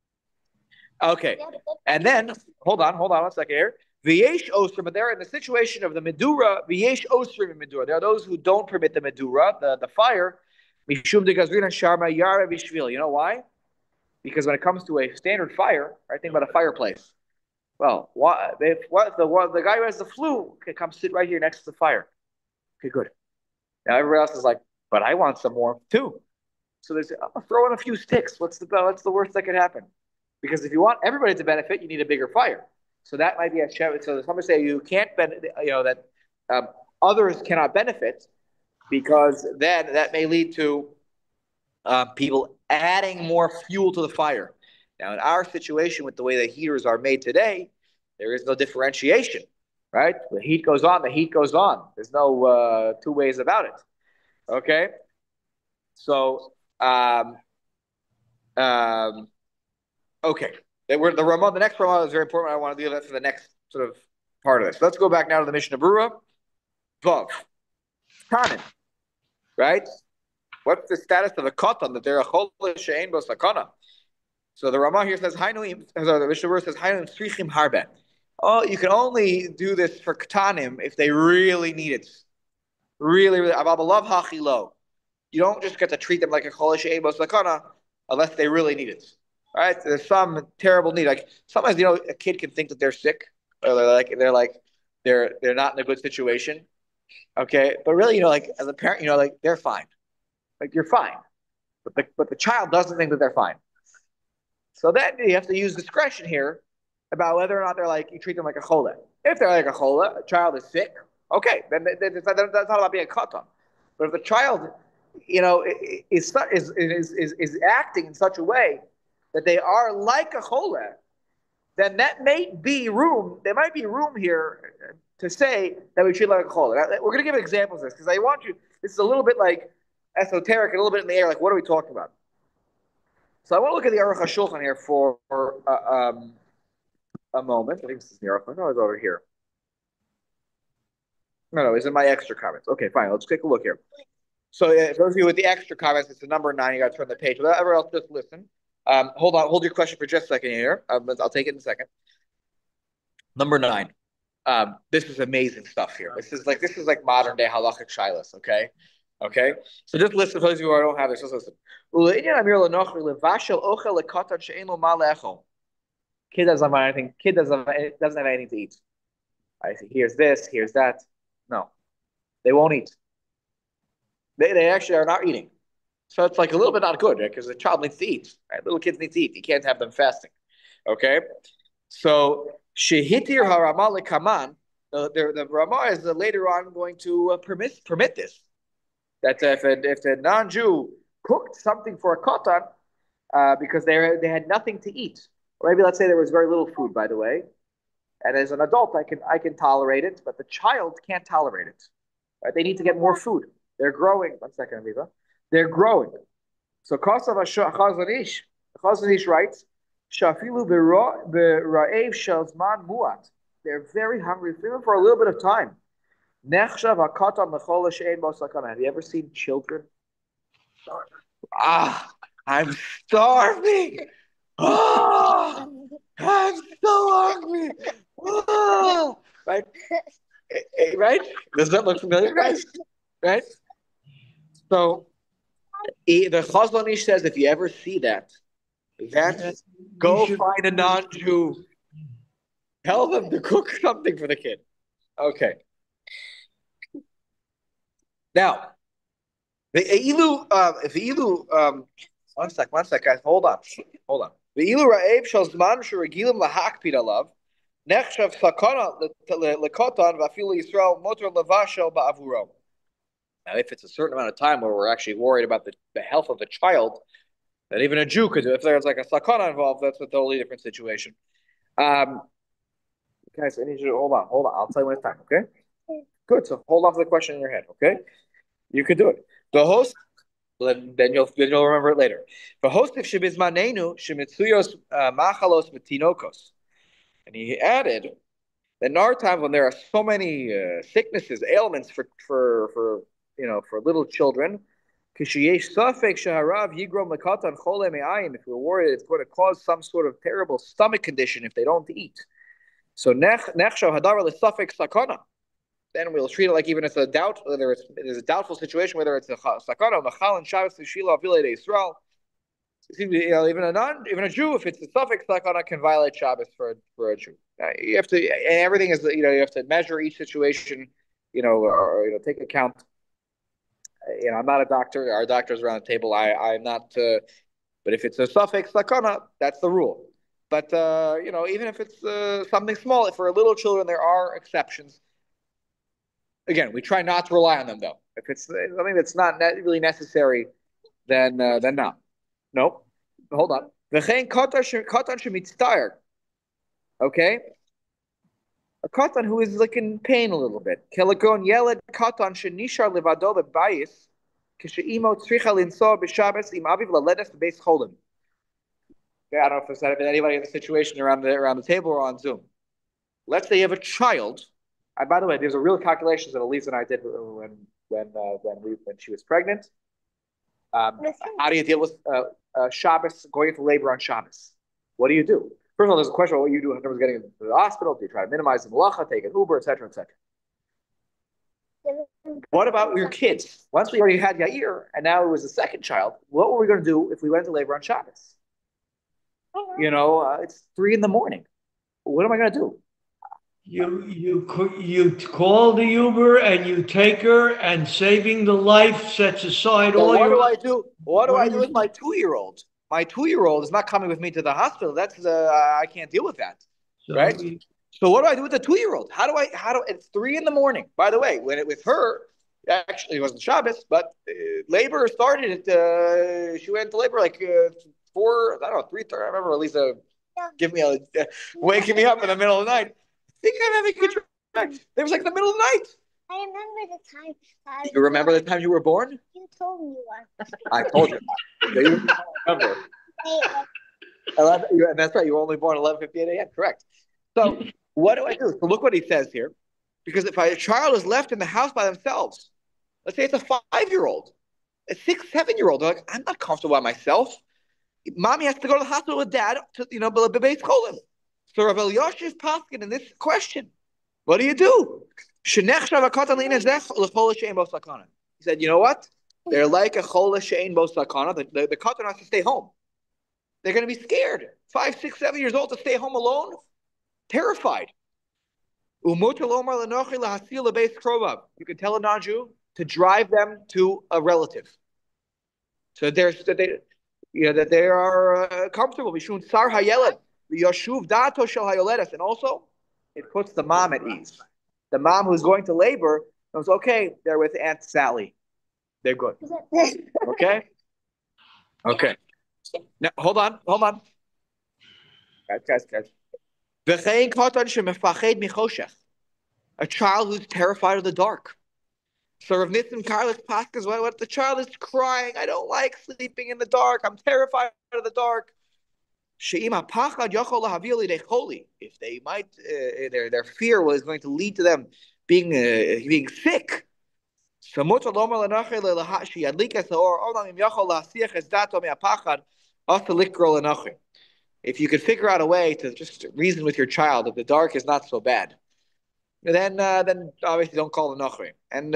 And then hold on 1 second here. V'yesh osrim, but they're in the situation of the medura. V'yesh osrim in medura. There are those who don't permit the medura, the fire. Mishum de gazrina sharma yara v'shvil. You know why? Because when it comes to a standard fire, right? Think about a fireplace. Well, the guy who has the flu can come sit right here next to the fire. Okay, good. Now everybody else is like, but I want some warmth too. So they say, throw in a few sticks. What's the worst that could happen? Because if you want everybody to benefit, you need a bigger fire. So that might be a show. So somebody say you can't benefit, that others cannot benefit. because then that may lead to people adding more fuel to the fire. Now, in our situation, with the way the heaters are made today, there is no differentiation, right? The heat goes on, the heat goes on. There's no two ways about it. Okay? So, okay. The next Ramah is very important. I want to deal with for the next sort of part of this. Let's go back now to the Mishnah Berurah. Vav. Tanin. Right? What's the status of a katan that they're a chol she'ein bo sakana? So the Ramah here says, the Mishnah Berurah says, Hainuim tzrichim harbe. Oh, you can only do this for katanim if they really need it. Really, really. Ababalav hachilo. You don't just get to treat them like a chol she'ein bo sakana unless they really need it. Right? There's some terrible need. Like sometimes, a kid can think that they're sick, or they're not in a good situation. Okay, but really, as a parent, they're fine. Like you're fine, but the child doesn't think that they're fine. So then you have to use discretion here about whether or not you treat them like a chola. If they're like a chola, a child is sick, okay, then that's not about being a katan. But if the child, is acting in such a way that they are like a chola, then there might be room here to say that we treat like a chola. Now, we're going to give examples of this because I want you. This is a little bit like esoteric and a little bit in the air. Like, what are we talking about? So I want to look at the Aruch HaShulchan here for a moment. I think this is the Aruch. No, it's over here. No, it's in my extra comments. Okay, fine. Let's take a look here. So for those of you with the extra comments, it's the number 9. You got to turn the page. Whatever else, just listen. Hold your question for just a second here. I'll take it in a second. Number 9. This is amazing stuff here. This is like modern day halachic shilas. Okay. So just listen. For those of you who don't have this, just listen. Kid doesn't have anything. Kid doesn't have anything to eat. I see. Here's this. Here's that. No, they won't eat. They actually are not eating. So it's like a little bit not good, right? Because the child needs to eat. Right? Little kids need to eat. You can't have them fasting. Okay. So shehitir haRamah lekaman. The Ramah is later on going to permit this. That if the non-Jew cooked something for a katan because they had nothing to eat, or maybe let's say there was very little food, by the way, and as an adult I can tolerate it, but the child can't tolerate it. Right? They need to get more food. They're growing. 1 second, Aviva. They're growing. So Kosav Chazon Ish writes, Shafilu b'ra'ev shalzman muat. They're very hungry, even for a little bit of time. Have you ever seen children? I'm starving. I'm so hungry. Right? Right? Does that look familiar, guys? Right? So the Chazon Ish says, if you ever see that, go find a non-Jew. Tell them to cook something for the kid. Okay. Now, the ilu, one sec, guys, hold on. The ilu ra'ev shal zman sheregilim lahakpid alav, nechshav sakana lekotan v'afilu Yisrael motor levashel ba'avuro. Now, if it's a certain amount of time where we're actually worried about the health of the child, that even a Jew could do. If there's like a sakana involved, that's a totally different situation. Guys, I need you to hold on. I'll tell you when it's time, okay? Good. So hold on to the question in your head, okay? You could do it. The host, then you'll remember it later. The host of shebizmanenu shemitzuyos machalos v'tinokos, and he added that in our time when there are so many sicknesses, ailments for little children, if we're worried it's going to cause some sort of terrible stomach condition if they don't eat. So then we'll treat it like even if it's a doubt, whether it's a doubtful situation, whether it's a sakana, machal and shabbos shila avilei Yisrael. Even a Jew, if it's a suffix sakana, can violate Shabbos for a Jew. You have to, and everything is you have to measure each situation, or take account. I'm not a doctor. Our doctors around the table. I'm not. But if it's a suffix sakana, that's the rule. But even if it's something small, for little children there are exceptions. Again, we try not to rely on them though. If it's something that's not really necessary, then no. Nope. Hold on. V'chein katan shemitztayr. Okay. A katan who is like in pain a little bit. Kelakon yeled katan shenishar levado bebayis kisheimo tzricha linsoa b'Shabbos im aviv laledes bebeis cholim. Okay, I don't know if anybody in the situation around the table or on Zoom. Let's say you have a child. By the way, there's a real calculations that Elisa and I did when she was pregnant. How do you deal with Shabbos, going into labor on Shabbos? What do you do? First of all, there's a question about what you do when someone's getting into the hospital. Do you try to minimize the malacha, take an Uber, etc., etc.? What about your kids? Once we already had Yair, and now it was the second child, what were we going to do if we went into labor on Shabbos? It's 3 a.m. What am I going to do? You call the Uber and you take her, and saving the life sets aside all your. What do I do with my 2-year-old? My 2-year-old is not coming with me to the hospital. That's I can't deal with that, right? So what do I do with the 2-year-old? It's 3 a.m. By the way, with her, actually it wasn't Shabbos, but labor started at she went to labor like 4, I don't know, 3:30. I remember Lisa waking me up in the middle of the night. I think I'm having a contraction. It was like the middle of the night. I remember the time. You remember the time you were born? You told me once. I told you. You remember. 11, that's right. You were only born 11:58 a.m. Correct. So what do I do? So look what he says here. Because if a child is left in the house by themselves, let's say it's a 5-year-old, a 6, 7-year-old, they're like, I'm not comfortable by myself. Mommy has to go to the hospital with dad to, Bebeis Cholim. So Rav Elyashiv is paskin in this question. What do you do? He said, you know what? They're like a chol she'ein bo sakana. The katan has to stay home. They're going to be scared. 5, 6, 7 years old to stay home alone, terrified. You can tell a non-Jew to drive them to a relative, so that they are comfortable. And also, it puts the mom at ease. The mom who's going to labor knows, okay, they're with Aunt Sally. They're good. Okay? Okay. Now, hold on. Guys. A child who's terrified of the dark. So Rav Nitzim Karlis Paskas, what the child is crying, I don't like sleeping in the dark. I'm terrified of the dark. If they might, their fear was going to lead to them being sick. If you could figure out a way to just reason with your child that the dark is not so bad, then obviously don't call the Nachri. And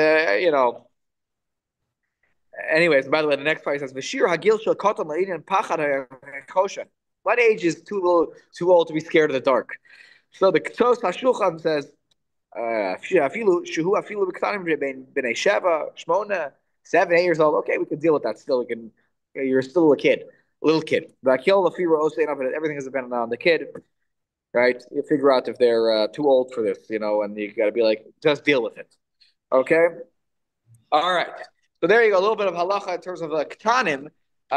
anyways, by the way, the next part says V'shir Hagil Shel Koton La'idin Pachad HaKosha. What age is too old to be scared of the dark? So the Ktos HaShulchan says Afilu Shuhu Afilu B'Ktanim B'nei Sheva Shmona 7, 8 years old. Okay, we can deal with that. Still, you're still a little kid. V'Akil Lafira Osein, but everything has dependent on the kid. Right? You figure out if they're too old for this, and you got to be like, just deal with it. Okay? All right. So there you go. A little bit of halacha in terms of ktanim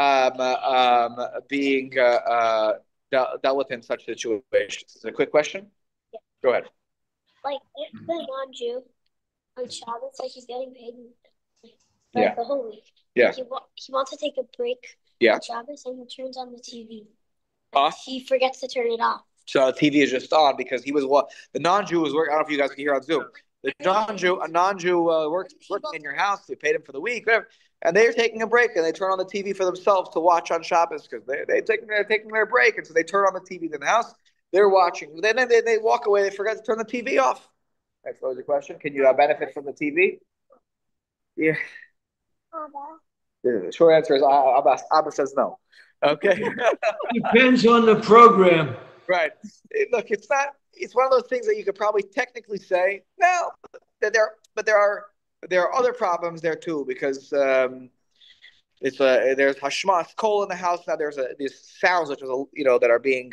being dealt with in such situations. Is it a quick question? Yeah. Go ahead. Like, if the non-Jew on Shabbos, like he's getting paid the whole week. Yeah. He wants to take a break on Shabbos, and he turns on the TV. He forgets to turn it off. So the TV is just on because the non-Jew was working. I don't know if you guys can hear on Zoom. A non-Jew works working in your house. You paid him for the week, whatever, and they're taking a break and they turn on the TV for themselves to watch on Shabbos because they're taking their break, and so they turn on the TV in the house. They're watching. Then they walk away. They forget to turn the TV off. That's what was the question. Can you benefit from the TV? Yeah. The short answer is Abba says no. Okay. Depends on the program. Right. Look, it's one of those things that you could probably technically say, no, but there are other problems there too, because there's hashmas kol in the house now. There's these sounds which that are being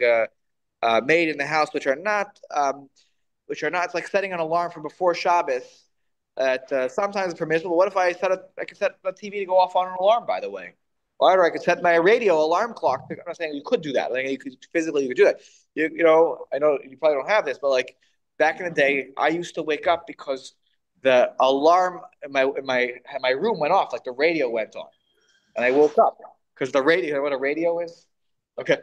made in the house, which are not. It's like setting an alarm for before Shabbos. that sometimes it's permissible. What if I could set the TV to go off on an alarm, by the way? Or I could set my radio alarm clock. I'm not saying you could do that. Like you could do that. You know, I know you probably don't have this, but like back in the day, I used to wake up because the alarm in my room went off, like the radio went on, and I woke up because the radio. You know what a radio is? Okay,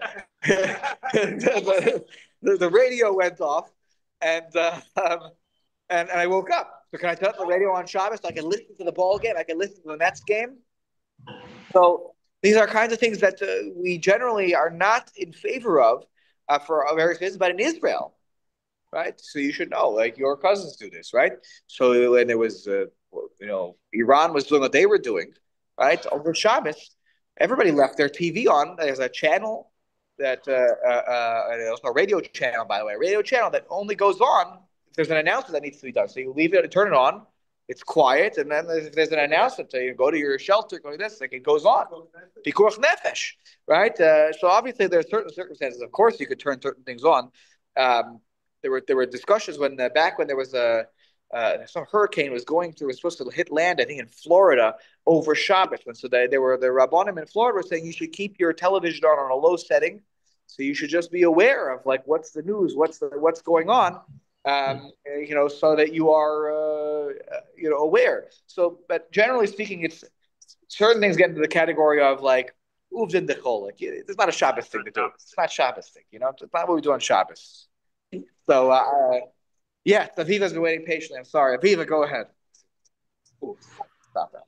the radio went off, and I woke up. So can I turn the radio on Shabbos so I can listen to the ball game? I can listen to the Mets game. So these are kinds of things that we generally are not in favor of for various reasons, but in Israel, right? So you should know, like your cousins do this, right? So when there was, Iran was doing what they were doing, right? Over Shabbos, everybody left their TV on. There's a channel that, there's a radio channel, by the way, a radio channel that only goes on if there's an announcement that needs to be done. So you leave it and turn it on. It's quiet, and then if there's an announcement, so you go to your shelter, go to this, like it goes on. Pikuach nefesh, right? So obviously there are certain circumstances. Of course, you could turn certain things on. There were discussions when back when there was some hurricane was supposed to hit land, I think in Florida over Shabbos. And so the Rabbanim in Florida were saying you should keep your television on a low setting, so you should just be aware of like what's the news, what's going on. So that you are, aware. So, but generally speaking, it's certain things get into the category of like, uvdin dechol. Like, it's not a Shabbos thing to do. It's not a Shabbos thing, It's not what we do on Shabbos. So, yeah, Aviva's been waiting patiently. I'm sorry. Aviva, go ahead. Ooh, stop that.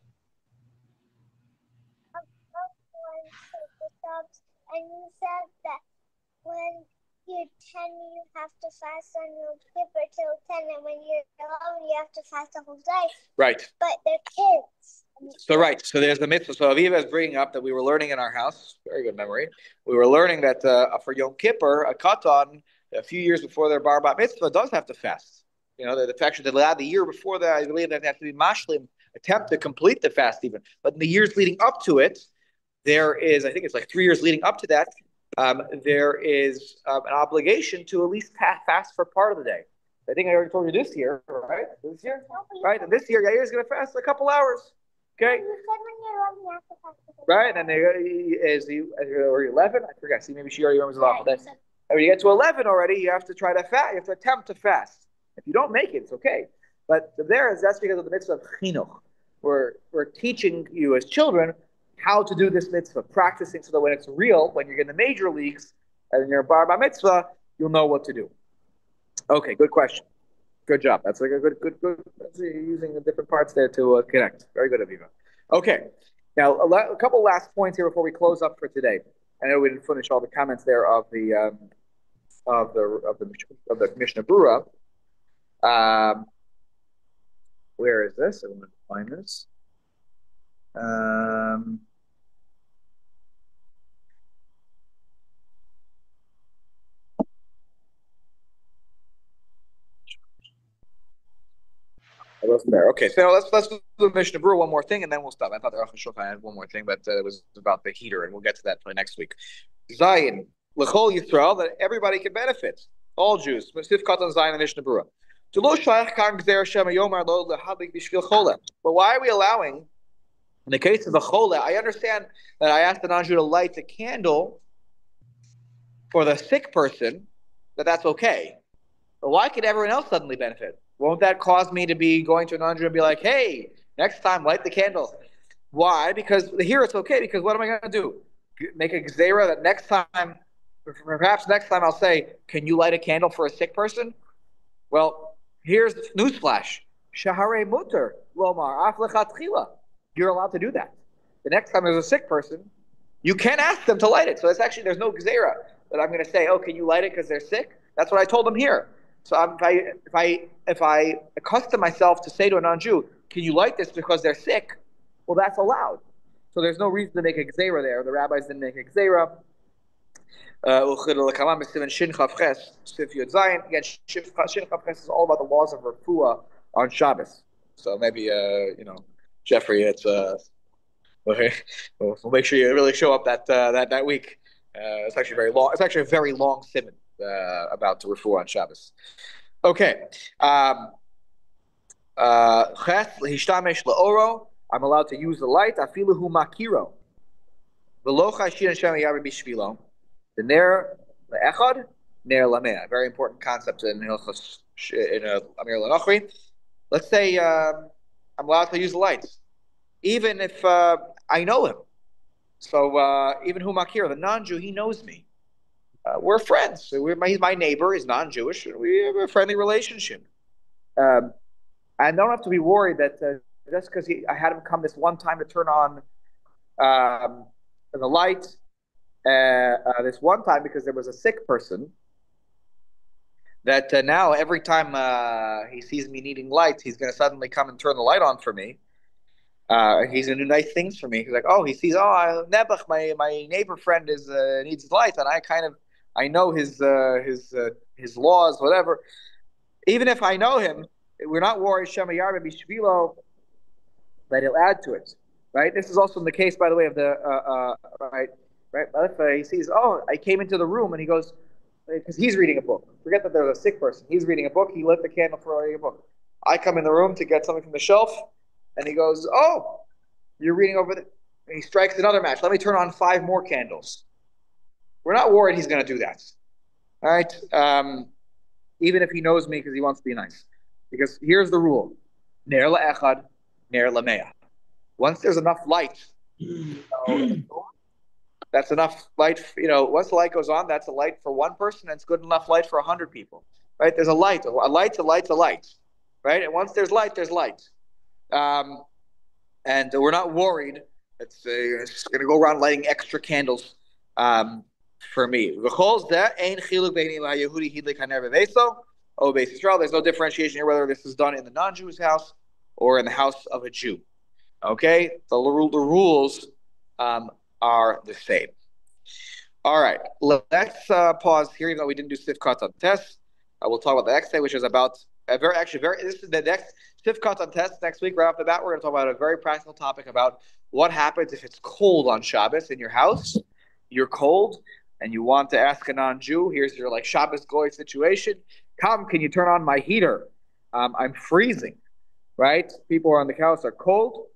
And you said that when you're 10, you have to fast on Yom Kippur till 10, and when you're 11, you have to fast the whole day. Right. But they're kids. So there's the mitzvah. So Aviva is bringing up that we were learning in our house. Very good memory. We were learning that for Yom Kippur, a katan, a few years before their bar bat mitzvah, does have to fast. The fact that the year before that, I believe that they have to be mashlim, attempt to complete the fast even. But in the years leading up to it, there is, I think it's like 3 years leading up to that, there is an obligation to at least fast for part of the day. I think I already told you this year, right? This year? Right? And this year, Yair is going to fast a couple hours. Okay? You said when you're 11, you have to fast. Right? And then or 11? I forgot. See, maybe she already remembers it off. And when you get to 11 already, you have to try to fast. You have to attempt to fast. If you don't make it, it's okay. But that's because of the mitzvah of chinuch. We're teaching you as children how to do this mitzvah, practicing so that when it's real, when you're in the major leagues and you're a bar mitzvah, you'll know what to do. Okay, good question. Good job. That's like a good. That's using the different parts there to connect. Very good, Aviva. Okay, now a couple last points here before we close up for today. I know we didn't finish all the comments there of the Mishnah Berurah. Where is this? I want to find this. I wasn't there. Okay, so let's do the Mishnah Berurah one more thing, and then we'll stop. I thought the Aruch HaShulchan had one more thing, but it was about the heater, and we'll get to that next week. Zion, L'chol Yisrael, that everybody can benefit. All Jews. Sif Katan Zion and Mishnah Berurah. But why are we allowing, in the case of the chole, I understand that I asked the non-Jew to light a candle for the sick person, that's okay. But why could everyone else suddenly benefit? Won't that cause me to be going to a non-Jew and be like, hey, next time light the candle? Why? Because here it's okay, because what am I going to do? Make a gzeira that perhaps next time I'll say, can you light a candle for a sick person? Well, here's the newsflash. Shahare muter lomar af lechatchila. You're allowed to do that. The next time there's a sick person, you can ask them to light it. So there's no gzeira that I'm going to say, oh, can you light it because they're sick? That's what I told them here. So if I accustom myself to say to a non-Jew, can you light this because they're sick? Well, that's allowed. So there's no reason to make a gzeira there. The rabbis didn't make a gzeira. Again, Shin Chavches is all about the laws of refuah on Shabbos. So maybe Jeffrey, we'll make sure you really show up that week. It's actually very long. It's actually a very long simon about the refuah on Shabbos. Okay. Ches lehishtamesh leoro. I'm allowed to use the light. Afilu hu makiro. V'lo chashin Hashem yarim bishvilo. The ner leechad, ner lamea. Very important concept in Hilchos Amir Lenochri. Let's say I'm allowed to use the lights, even if I know him. So even hu makiro, the non-Jew, he knows me. We're friends. So he's my neighbor. He's non-Jewish. We have a friendly relationship. I don't have to be worried that just because I had him come this one time to turn on the light, this one time because there was a sick person, that now every time he sees me needing lights, he's going to suddenly come and turn the light on for me. He's going to do nice things for me. He's like, oh, he sees, Nebuch, my neighbor friend needs lights, and I know his laws, whatever. Even if I know him, we're not worried, Shema Yarba Bishvilo, that he'll add to it, right? This is also in the case, by the way, of the, right? But if he sees, I came into the room, and he goes, because he's reading a book. Forget that there's a sick person. He's reading a book. He lit the candle for reading a book. I come in the room to get something from the shelf, and he goes, you're reading over there. And he strikes another match. Let me turn on 5 more candles. We're not worried he's going to do that, all right? Even if he knows me because he wants to be nice. Because here's the rule: ner la'echad, ner lamea. Once there's enough light, that's enough light. Once the light goes on, that's a light for one person, and it's good enough light for 100 people. Right? There's a light. A light's a light's a light. Right? And once there's light, there's light. And we're not worried. It's going to go around lighting extra candles for me. There's no differentiation here whether this is done in the non-Jew's house or in the house of a Jew. Okay? The rules are the same. All right. Let's pause here, even though we didn't do Sifkat on test. We'll talk about the next day, which is about this is the next Sifkat on test next week. Right off the bat, we're going to talk about a very practical topic about what happens if it's cold on Shabbos in your house. You're cold, and you want to ask a non-Jew. Here's your Shabbos goy situation. Come, can you turn on my heater? I'm freezing, right? People on the house are cold.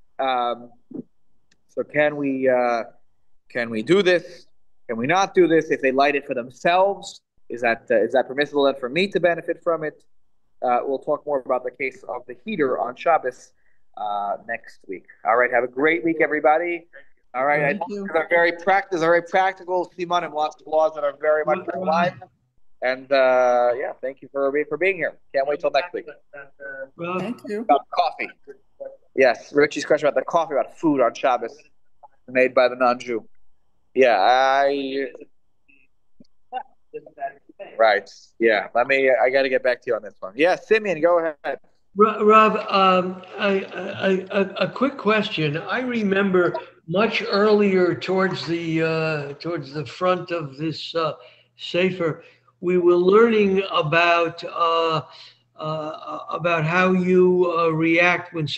So can we do this? Can we not do this? If they light it for themselves, is that permissible then for me to benefit from it? We'll talk more about the case of the heater on Shabbos next week. All right, have a great week, everybody. All right, these are very practical simanim, lots of laws that are very much in line. And thank you for being here. Can't wait till next week. Thank you. About coffee. Yes, Richie's question about the coffee, about food on Shabbos made by the non-Jew. Yeah, right. Yeah, I got to get back to you on this one. Yeah, Simeon, go ahead. Rob, a quick question. I remember much earlier towards the front of this sefer, we were learning about how you react when